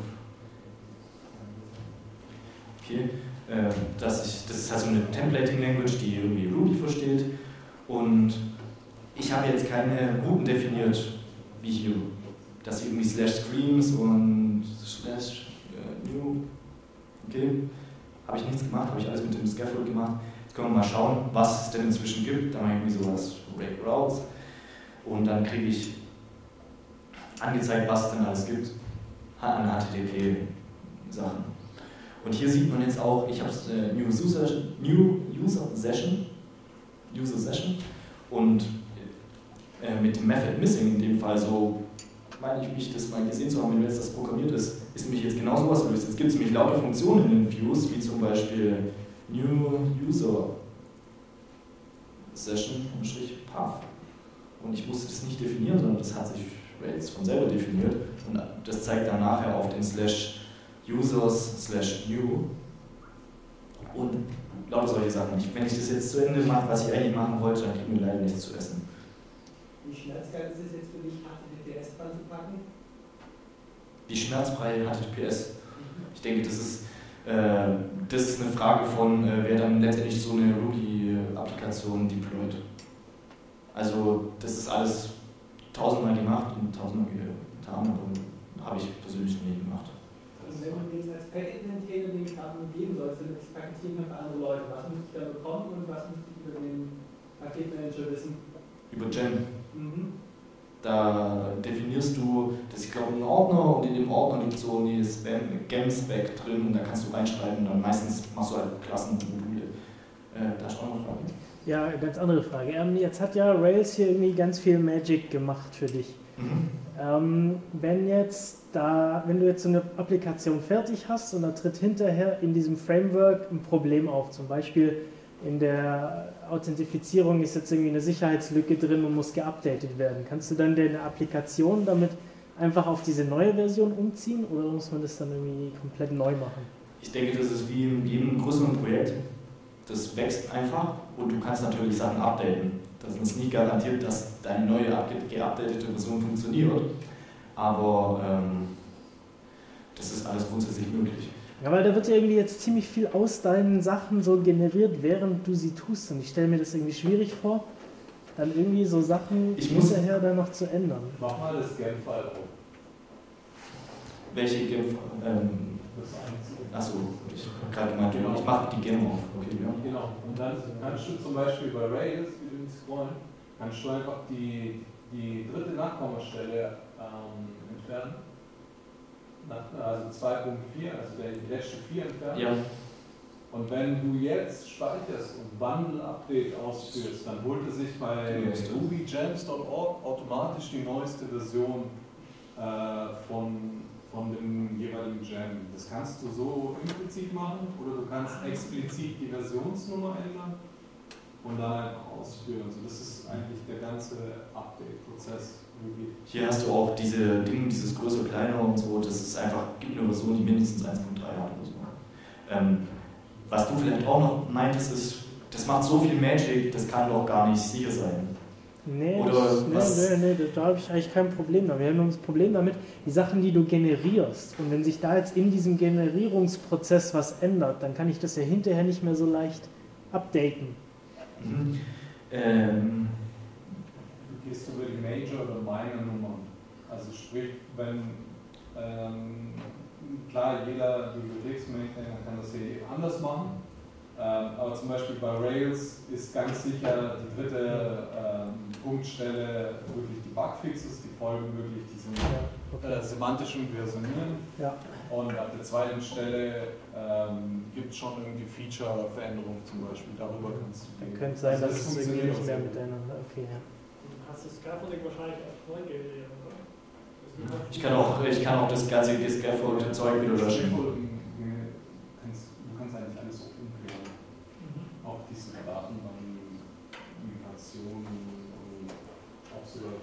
Okay, äh, dass ich, das ist halt so eine Templating Language, die irgendwie Ruby versteht und ich habe jetzt keine Routen definiert, wie hier, dass ich irgendwie slash screams und slash äh, new, okay, habe ich nichts gemacht, habe ich alles mit dem Scaffold gemacht. Jetzt können wir mal schauen, was es denn inzwischen gibt. Da mache ich irgendwie sowas, Rake Routes und dann kriege ich angezeigt, was es denn alles gibt an H T T P-Sachen. Und hier sieht man jetzt auch, ich habe äh, New User, New User Session, User Session und äh, mit dem Method Missing in dem Fall, so meine ich mich das mal gesehen zu haben, wenn jetzt das programmiert ist, ist nämlich jetzt genau sowas gelöst. Jetzt gibt es nämlich lauter Funktionen in den Views, wie zum Beispiel New User Session Path. Und ich musste das nicht definieren, sondern das hat sich Rails von selber definiert und das zeigt dann nachher auf den Slash Users slash new und lauter solche Sachen. Wenn ich das jetzt zu Ende mache, was ich eigentlich machen wollte, dann kriegen wir leider nichts zu essen. Wie schmerzkalt ist es jetzt für dich, H T T P S dran zu packen? Wie schmerzfrei H T T P S? Ich denke, das ist, äh, das ist eine Frage von, äh, wer dann letztendlich so eine Ruby-Applikation deployt. Also das ist alles tausendmal gemacht und tausendmal getan, aber habe ich persönlich nie gemacht. Und wenn du jetzt als Packet-Maintainer den Kram geben sollst, dann ist das Paketieren für andere Leute. Was müsste ich da bekommen und was müsste ich über den Paketmanager wissen? Über Gen? Mhm. Da definierst du, das ist, ich glaube, ein Ordner und in dem Ordner liegt so ein Gem-Spec drin und da kannst du reinschreiben und dann meistens machst du halt Klassen und Module. Äh, da ist auch noch eine Frage. Ja, ganz andere Frage. Ähm, jetzt hat ja Rails hier irgendwie ganz viel Magic gemacht für dich. Mhm. Ähm, wenn jetzt da, wenn du jetzt so eine Applikation fertig hast und da tritt hinterher in diesem Framework ein Problem auf, zum Beispiel in der Authentifizierung ist jetzt irgendwie eine Sicherheitslücke drin und muss geupdatet werden. Kannst du dann deine Applikation damit einfach auf diese neue Version umziehen oder muss man das dann irgendwie komplett neu machen? Ich denke, das ist wie in jedem größeren Projekt. Das wächst einfach und du kannst natürlich Sachen updaten. Das ist nie garantiert, dass deine neue geupdatete Version funktioniert, aber ähm, das ist alles grundsätzlich möglich. Ja, weil da wird ja irgendwie jetzt ziemlich viel aus deinen Sachen so generiert, während du sie tust. Und ich stelle mir das irgendwie schwierig vor, dann irgendwie so Sachen hinterher dann noch zu ändern. Mach mal das Gem-File auf. Welche Gem? Ähm, Achso, ich habe gerade gemeint, ich mache die Gem auf. Okay, ja. Genau, und dann kannst du zum Beispiel bei Rails, wie du scrollen, kannst du einfach die, die dritte Nachkommastelle ähm, entfernen. Also zwei Punkt vier, also die letzte vier entfernen. Ja. Und wenn du jetzt speicherst und Bundle-Update ausführst, dann holt er sich bei ruby gems punkt org automatisch die neueste Version äh, von, von dem jeweiligen Gem. Das kannst du so implizit machen oder du kannst explizit die Versionsnummer ändern und dann einfach ausführen. Also das ist eigentlich der ganze Update-Prozess. Hier hast du auch diese Dinge, dieses größere, kleine und so, das ist einfach, gibt eine Version, die mindestens eins Punkt drei hat oder so. Ähm, was du vielleicht auch noch meintest, ist, das macht so viel Magic, das kann doch gar nicht sicher sein. Nee, oder das, was? nee, nee, nee, da habe ich eigentlich kein Problem damit. Wir haben nur das Problem damit, die Sachen, die du generierst. Und wenn sich da jetzt in diesem Generierungsprozess was ändert, dann kann ich das ja hinterher nicht mehr so leicht updaten. Mhm. Ähm, Du gehst über die Major- oder Minor-Nummern. Also sprich, wenn, ähm, klar, jeder Bibliotheksmanager kann das hier anders machen, ähm, aber zum Beispiel bei Rails ist ganz sicher die dritte ähm, Punktstelle wirklich die Bugfixes, die folgen wirklich diesem äh, semantischen Versionieren. Ja. Und ab der zweiten Stelle ähm, gibt es schon irgendwie Feature-Veränderungen zum Beispiel, darüber kannst du Dann könnte es sein, dass es irgendwie nicht mehr miteinander, okay, ja. Hast das Scaffolding wahrscheinlich auch neu generiert, oder? ich, kann auch, ich kann auch das ganze Scaffold-Zeug wieder löschen. Du kannst eigentlich alles so umkehren. Mhm. Auch diese Datenbanken, Migrationen und auch sogar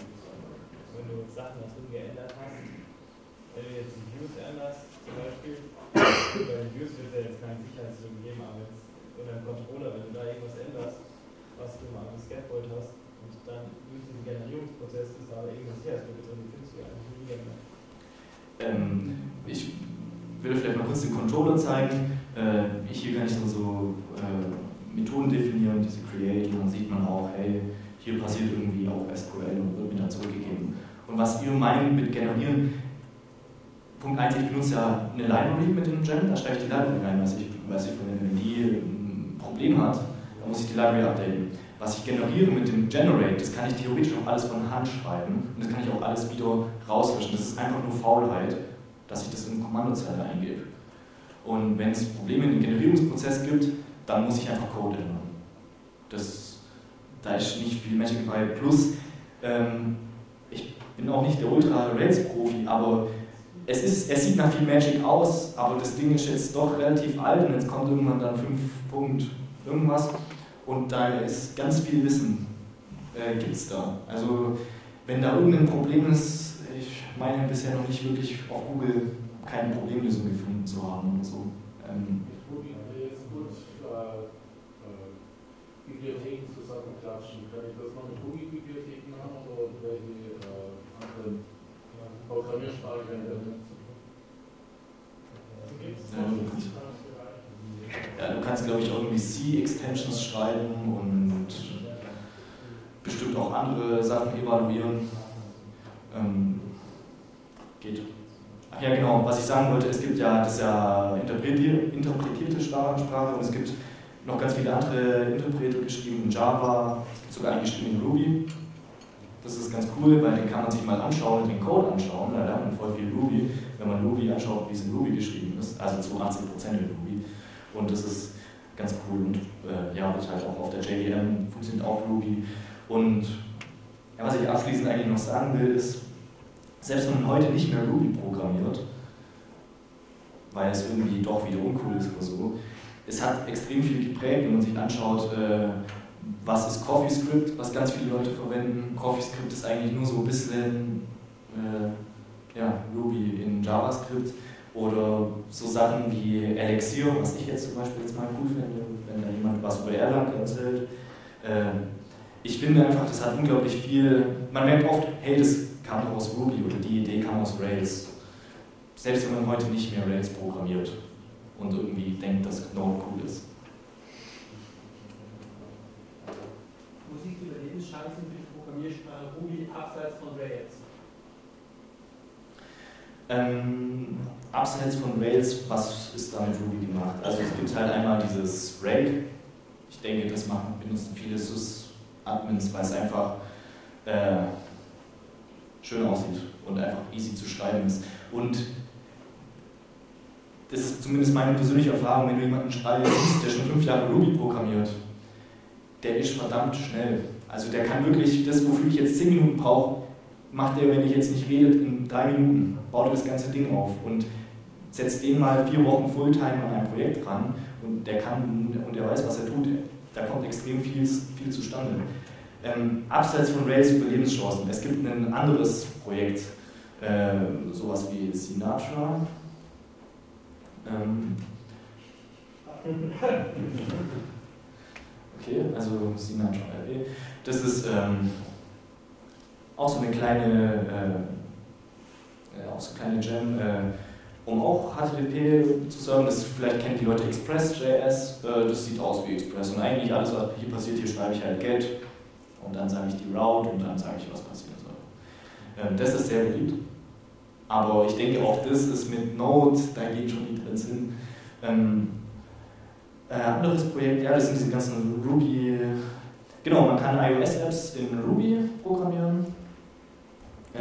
wenn du Sachen da drin geändert hast, wenn du jetzt die Views änderst, zum Beispiel, bei den Views wird es ja jetzt keine Sicherheitslücken geben, aber jetzt in deinem Controller, wenn du da irgendwas änderst, was du mal am Scaffold hast, und dann durch diesen Generierungsprozess ist da irgendwas Sicherheitslücke drin, die findest du ja eigentlich nie geändert. Ähm, ich will vielleicht mal kurz den Controller zeigen. Äh, hier kann ich dann so äh, Methoden definieren, diese Create, und dann sieht man auch, hey, hier passiert irgendwie auch S Q L und wird mir dann zurückgegeben. Und was wir meinen mit generieren, Punkt eins, ich benutze ja eine Library mit dem Gem, da stelle ich die Library rein, was ich, was ich wenn die ein Problem hat, dann muss ich die Library updaten. Was ich generiere mit dem Generate, das kann ich theoretisch auch alles von Hand schreiben und das kann ich auch alles wieder rauslöschen. Das ist einfach nur Faulheit, dass ich das in Kommandozeile eingebe. Und wenn es Probleme im Generierungsprozess gibt, dann muss ich einfach Code ändern. Das, da ist nicht viel Magic dabei. Plus, ähm, ich bin auch nicht der Ultra-Rails-Profi, aber es, ist, es sieht nach viel Magic aus, aber das Ding ist jetzt doch relativ alt und jetzt kommt irgendwann dann fünf Punkt irgendwas. Und da ist ganz viel Wissen, äh, gibt es da. Also wenn da irgendein Problem ist, ich meine bisher noch nicht wirklich auf Google keine Problemlösung gefunden zu haben oder so. Ähm, Ruby jetzt gut äh, äh, Bibliotheken zusammenklatschen. Kann ich das noch mit Ruby-Bibliotheken machen oder welche äh, anderen äh, Programmiersprachen verwenden? Ja, du kannst, glaube ich, auch irgendwie C-Extensions schreiben und bestimmt auch andere Sachen evaluieren. Ähm, geht. Ach ja, genau, was ich sagen wollte, es gibt ja, das ist ja interpretierte Sprache und es gibt noch ganz viele andere Interpreter geschrieben in Java, es gibt sogar eingeschrieben in Ruby. Das ist ganz cool, weil den kann man sich mal anschauen und den Code anschauen. Da lernt man voll viel Ruby, wenn man Ruby anschaut, wie es in Ruby geschrieben ist. Also zu achtzig Prozent in Ruby. Und das ist ganz cool. Und äh, ja, wird halt auch auf der J V M funktioniert auch Ruby. Und ja, was ich abschließend eigentlich noch sagen will, ist, selbst wenn man heute nicht mehr Ruby programmiert, weil es irgendwie doch wieder uncool ist oder so, es hat extrem viel geprägt, wenn man sich anschaut, äh, was ist CoffeeScript, was ganz viele Leute verwenden. CoffeeScript ist eigentlich nur so ein bisschen äh, ja, Ruby in JavaScript oder so Sachen wie Elixir, was ich jetzt zum Beispiel jetzt mal cool finde, wenn da jemand was über Erlang erzählt. Äh, ich finde einfach, das hat unglaublich viel, man merkt oft, hey, das kam doch aus Ruby oder die Idee kam aus Rails. Selbst wenn man heute nicht mehr Rails programmiert und irgendwie denkt, dass Node cool ist. Wo siehst du Überlebenschancen für die Programmiersprache Ruby abseits von Rails? Ähm, abseits von Rails, was ist da mit Ruby gemacht? Also es gibt halt einmal dieses Rake. Ich denke, das machen, benutzen viele Sys-Admins, weil es einfach äh, schön aussieht und einfach easy zu schreiben ist. Und das ist zumindest meine persönliche Erfahrung, wenn du jemanden schreibst, der schon fünf Jahre Ruby programmiert, der ist verdammt schnell. Also der kann wirklich das, wofür ich jetzt zehn Minuten brauche, macht der, wenn ich jetzt nicht rede, in drei Minuten, baut das ganze Ding auf und setzt den mal vier Wochen Fulltime an ein Projekt ran und der kann und der weiß, was er tut. Da kommt extrem viel, viel zustande. Ähm, abseits von Rails Überlebenschancen. Es gibt ein anderes Projekt, äh, sowas wie Sinatra. Ähm, okay, also Sinatra R W. Das ist ähm, auch so eine kleine, äh, auch so eine kleine Gem, äh, um auch H T T P zu sagen. Das vielleicht kennen die Leute Express.js. Äh, das sieht aus wie Express und eigentlich alles, was hier passiert, hier schreibe ich halt get und dann sage ich die Route und dann sage ich, was passieren soll. Ähm, das ist sehr beliebt. Aber ich denke, auch das ist mit Node, da geht schon die Trends hin. Ähm, äh, anderes Projekt, ja, das sind diese ganzen Ruby. Genau, man kann iOS-Apps in Ruby programmieren. Äh,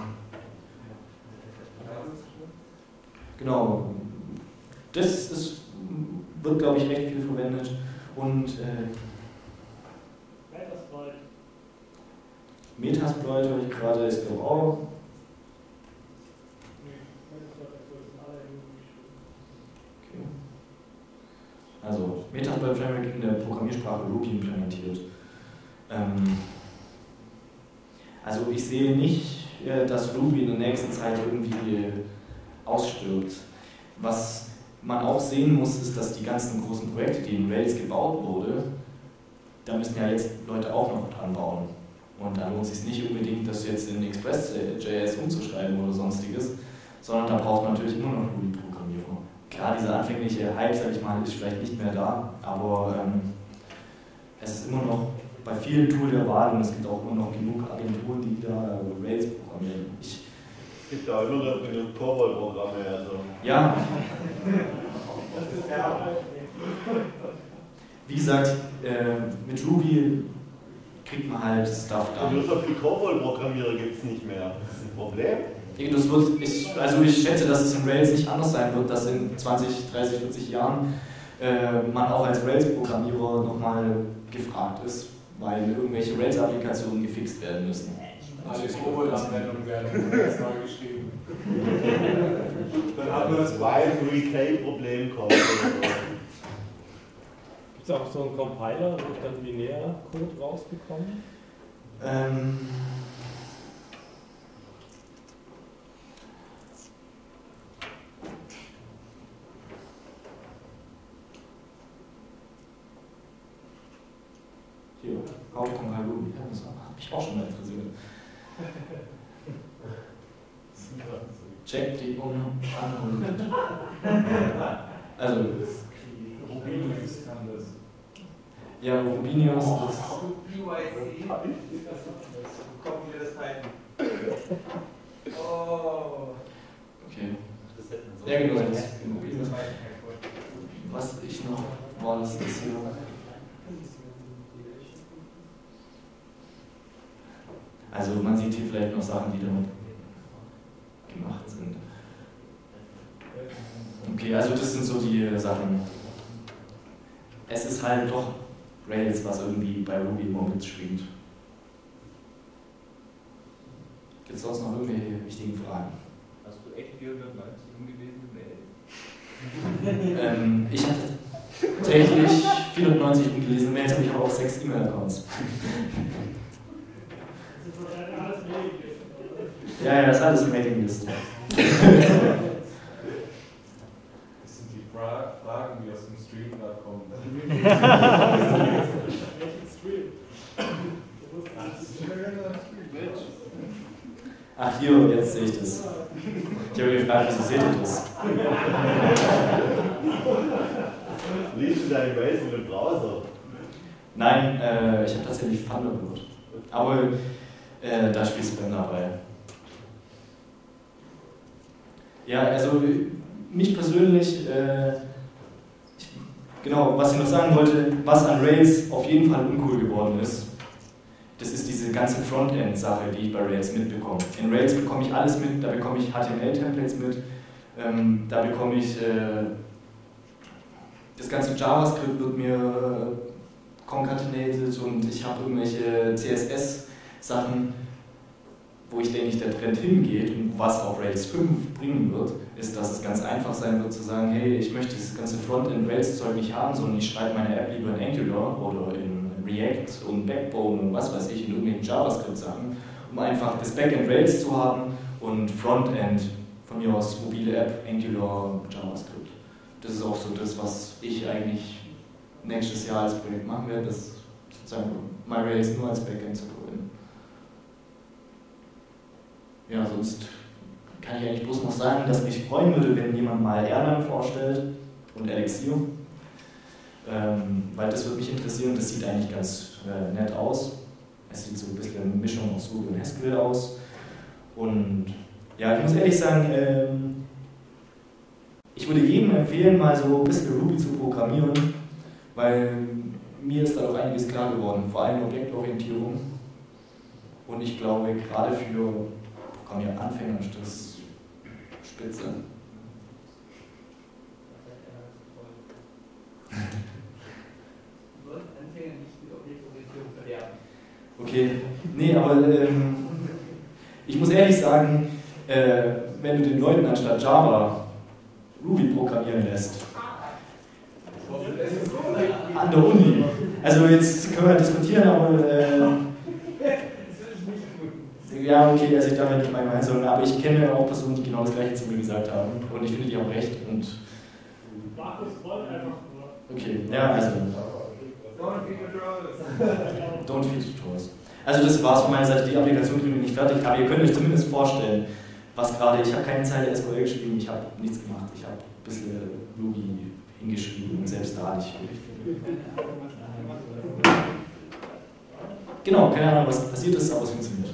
genau, das ist, wird, glaube ich, recht viel verwendet. Und äh, Metasploit. Metasploit habe ich gerade, ist glaube auch. Also Metasploit Framework in der Programmiersprache Ruby implementiert. Ähm, also ich sehe nicht, äh, dass Ruby in der nächsten Zeit irgendwie ausstirbt. Was man auch sehen muss, ist, dass die ganzen großen Projekte, die in Rails gebaut wurde, da müssen ja jetzt Leute auch noch dran bauen. Und da lohnt es sich nicht unbedingt, das jetzt in Express.js umzuschreiben oder sonstiges, sondern da braucht man natürlich immer noch Ruby-Programmierung. Klar, dieser anfängliche Hype, sag ich mal, ist vielleicht nicht mehr da, aber ähm, es ist immer noch bei vielen Tools der Wahl und es gibt auch immer noch genug Agenturen, die da Rails programmieren. Ich, es gibt ja immer noch genug COBOL-Programme. Also. Ja. Das ist ja. Wie gesagt, äh, mit Ruby kriegt man halt Stuff da. Nur so viele COBOL-Programmierer gibt es nicht mehr. Das ist ein Problem. Das wird, ich, also ich schätze, dass es in Rails nicht anders sein wird, dass in zwanzig, dreißig, vierzig Jahren äh, man auch als Rails-Programmierer nochmal gefragt ist, weil irgendwelche Rails-Applikationen gefixt werden müssen. Alle COBOL-Anwendungen werden jetzt neu geschrieben. Dann hat man das Y three K-Problem kommen. Gibt es auch so einen Compiler, wo dann Binär-Code rausbekommen? Ähm. Hier, Autocompile Ruby, das habe ich auch schon mal interessiert. Check die Unanhörung. Also, Rubinius kann das. Ja, Rubinius Oh, ist. P Y C. Kompiliertes Python. Oh. Okay. Das hätten wir so. Ja, genau, das ist Rubinius. Was ich noch war, das ist hier. Also, gemacht sind. Okay, also das sind so die Sachen. Es ist halt doch Rails, was irgendwie bei Ruby immer mitschwingt. Gibt es sonst noch irgendwelche wichtigen Fragen? Hast du echt vierhundert Leute umgelesen Mails? ähm, ich hatte tatsächlich vierhundertneunzig umgelesen Mails, aber ich habe auch sechs E-Mail-Accounts. Ja, ja, das ist alles Mailingliste. Das sind die Fra Fragen, die aus dem Stream da kommen. Ach hier, jetzt sehe ich das. Ich habe gefragt, wieso seht ihr das? Liest du deine Mails in dem Browser? Nein, äh, ich habe tatsächlich Thunderbird. Aber äh, da spielt Spam dabei. Ja, also mich persönlich, äh, ich, genau, was ich noch sagen wollte, was an Rails auf jeden Fall uncool geworden ist, das ist diese ganze Frontend-Sache, die ich bei Rails mitbekomme. In Rails bekomme ich alles mit, da bekomme ich H T M L-Templates mit, ähm, da bekomme ich, äh, das ganze JavaScript wird mir äh, concatenated und ich habe irgendwelche C S S-Sachen, wo ich denke, der Trend hingeht und was auch Rails fünf bringen wird, ist, dass es ganz einfach sein wird zu sagen, hey, ich möchte dieses ganze Frontend-Rails-Zeug nicht haben, sondern ich schreibe meine App lieber in Angular oder in React und Backbone und was weiß ich, in irgendwelchen JavaScript-Sachen, um einfach das Backend Rails zu haben und Frontend, von mir aus mobile App, Angular, JavaScript. Das ist auch so das, was ich eigentlich nächstes Jahr als Projekt machen werde, das sozusagen MyRails nur als Backend zu verwenden. Ja, sonst kann ich eigentlich bloß noch sagen, dass mich freuen würde, wenn jemand mal Erlang vorstellt und Elixir. Ähm, weil das würde mich interessieren, das sieht eigentlich ganz äh, nett aus. Es sieht so ein bisschen eine Mischung aus Ruby und Haskell aus. Und ja, ich muss ehrlich sagen, ähm, ich würde jedem empfehlen, mal so ein bisschen Ruby zu programmieren, weil mir ist da doch einiges klar geworden, vor allem Objektorientierung. Und ich glaube, gerade für Programmieranfänger ist das spitze. Okay, nee, aber ähm, ich muss ehrlich sagen, äh, wenn du den Leuten anstatt Java Ruby programmieren lässt, an der Uni, also jetzt können wir diskutieren, aber äh, ja, okay, also ich darf ja nicht meine Meinung sagen, aber ich kenne auch Personen, die genau das Gleiche zu mir gesagt haben und ich finde die auch recht. Und Markus wollte einfach nur. okay, ja, also. Don't feed your trolls. Don't feed your trolls. Also das war's von meiner Seite, die Applikation kriegen wir nicht fertig, aber ihr könnt euch zumindest vorstellen, was gerade, ich habe keine Zeile S Q L geschrieben, ich habe nichts gemacht, ich habe ein bisschen Ruby hingeschrieben und selbst da nicht wirklich viel. Genau, keine Ahnung, was passiert ist, aber es funktioniert.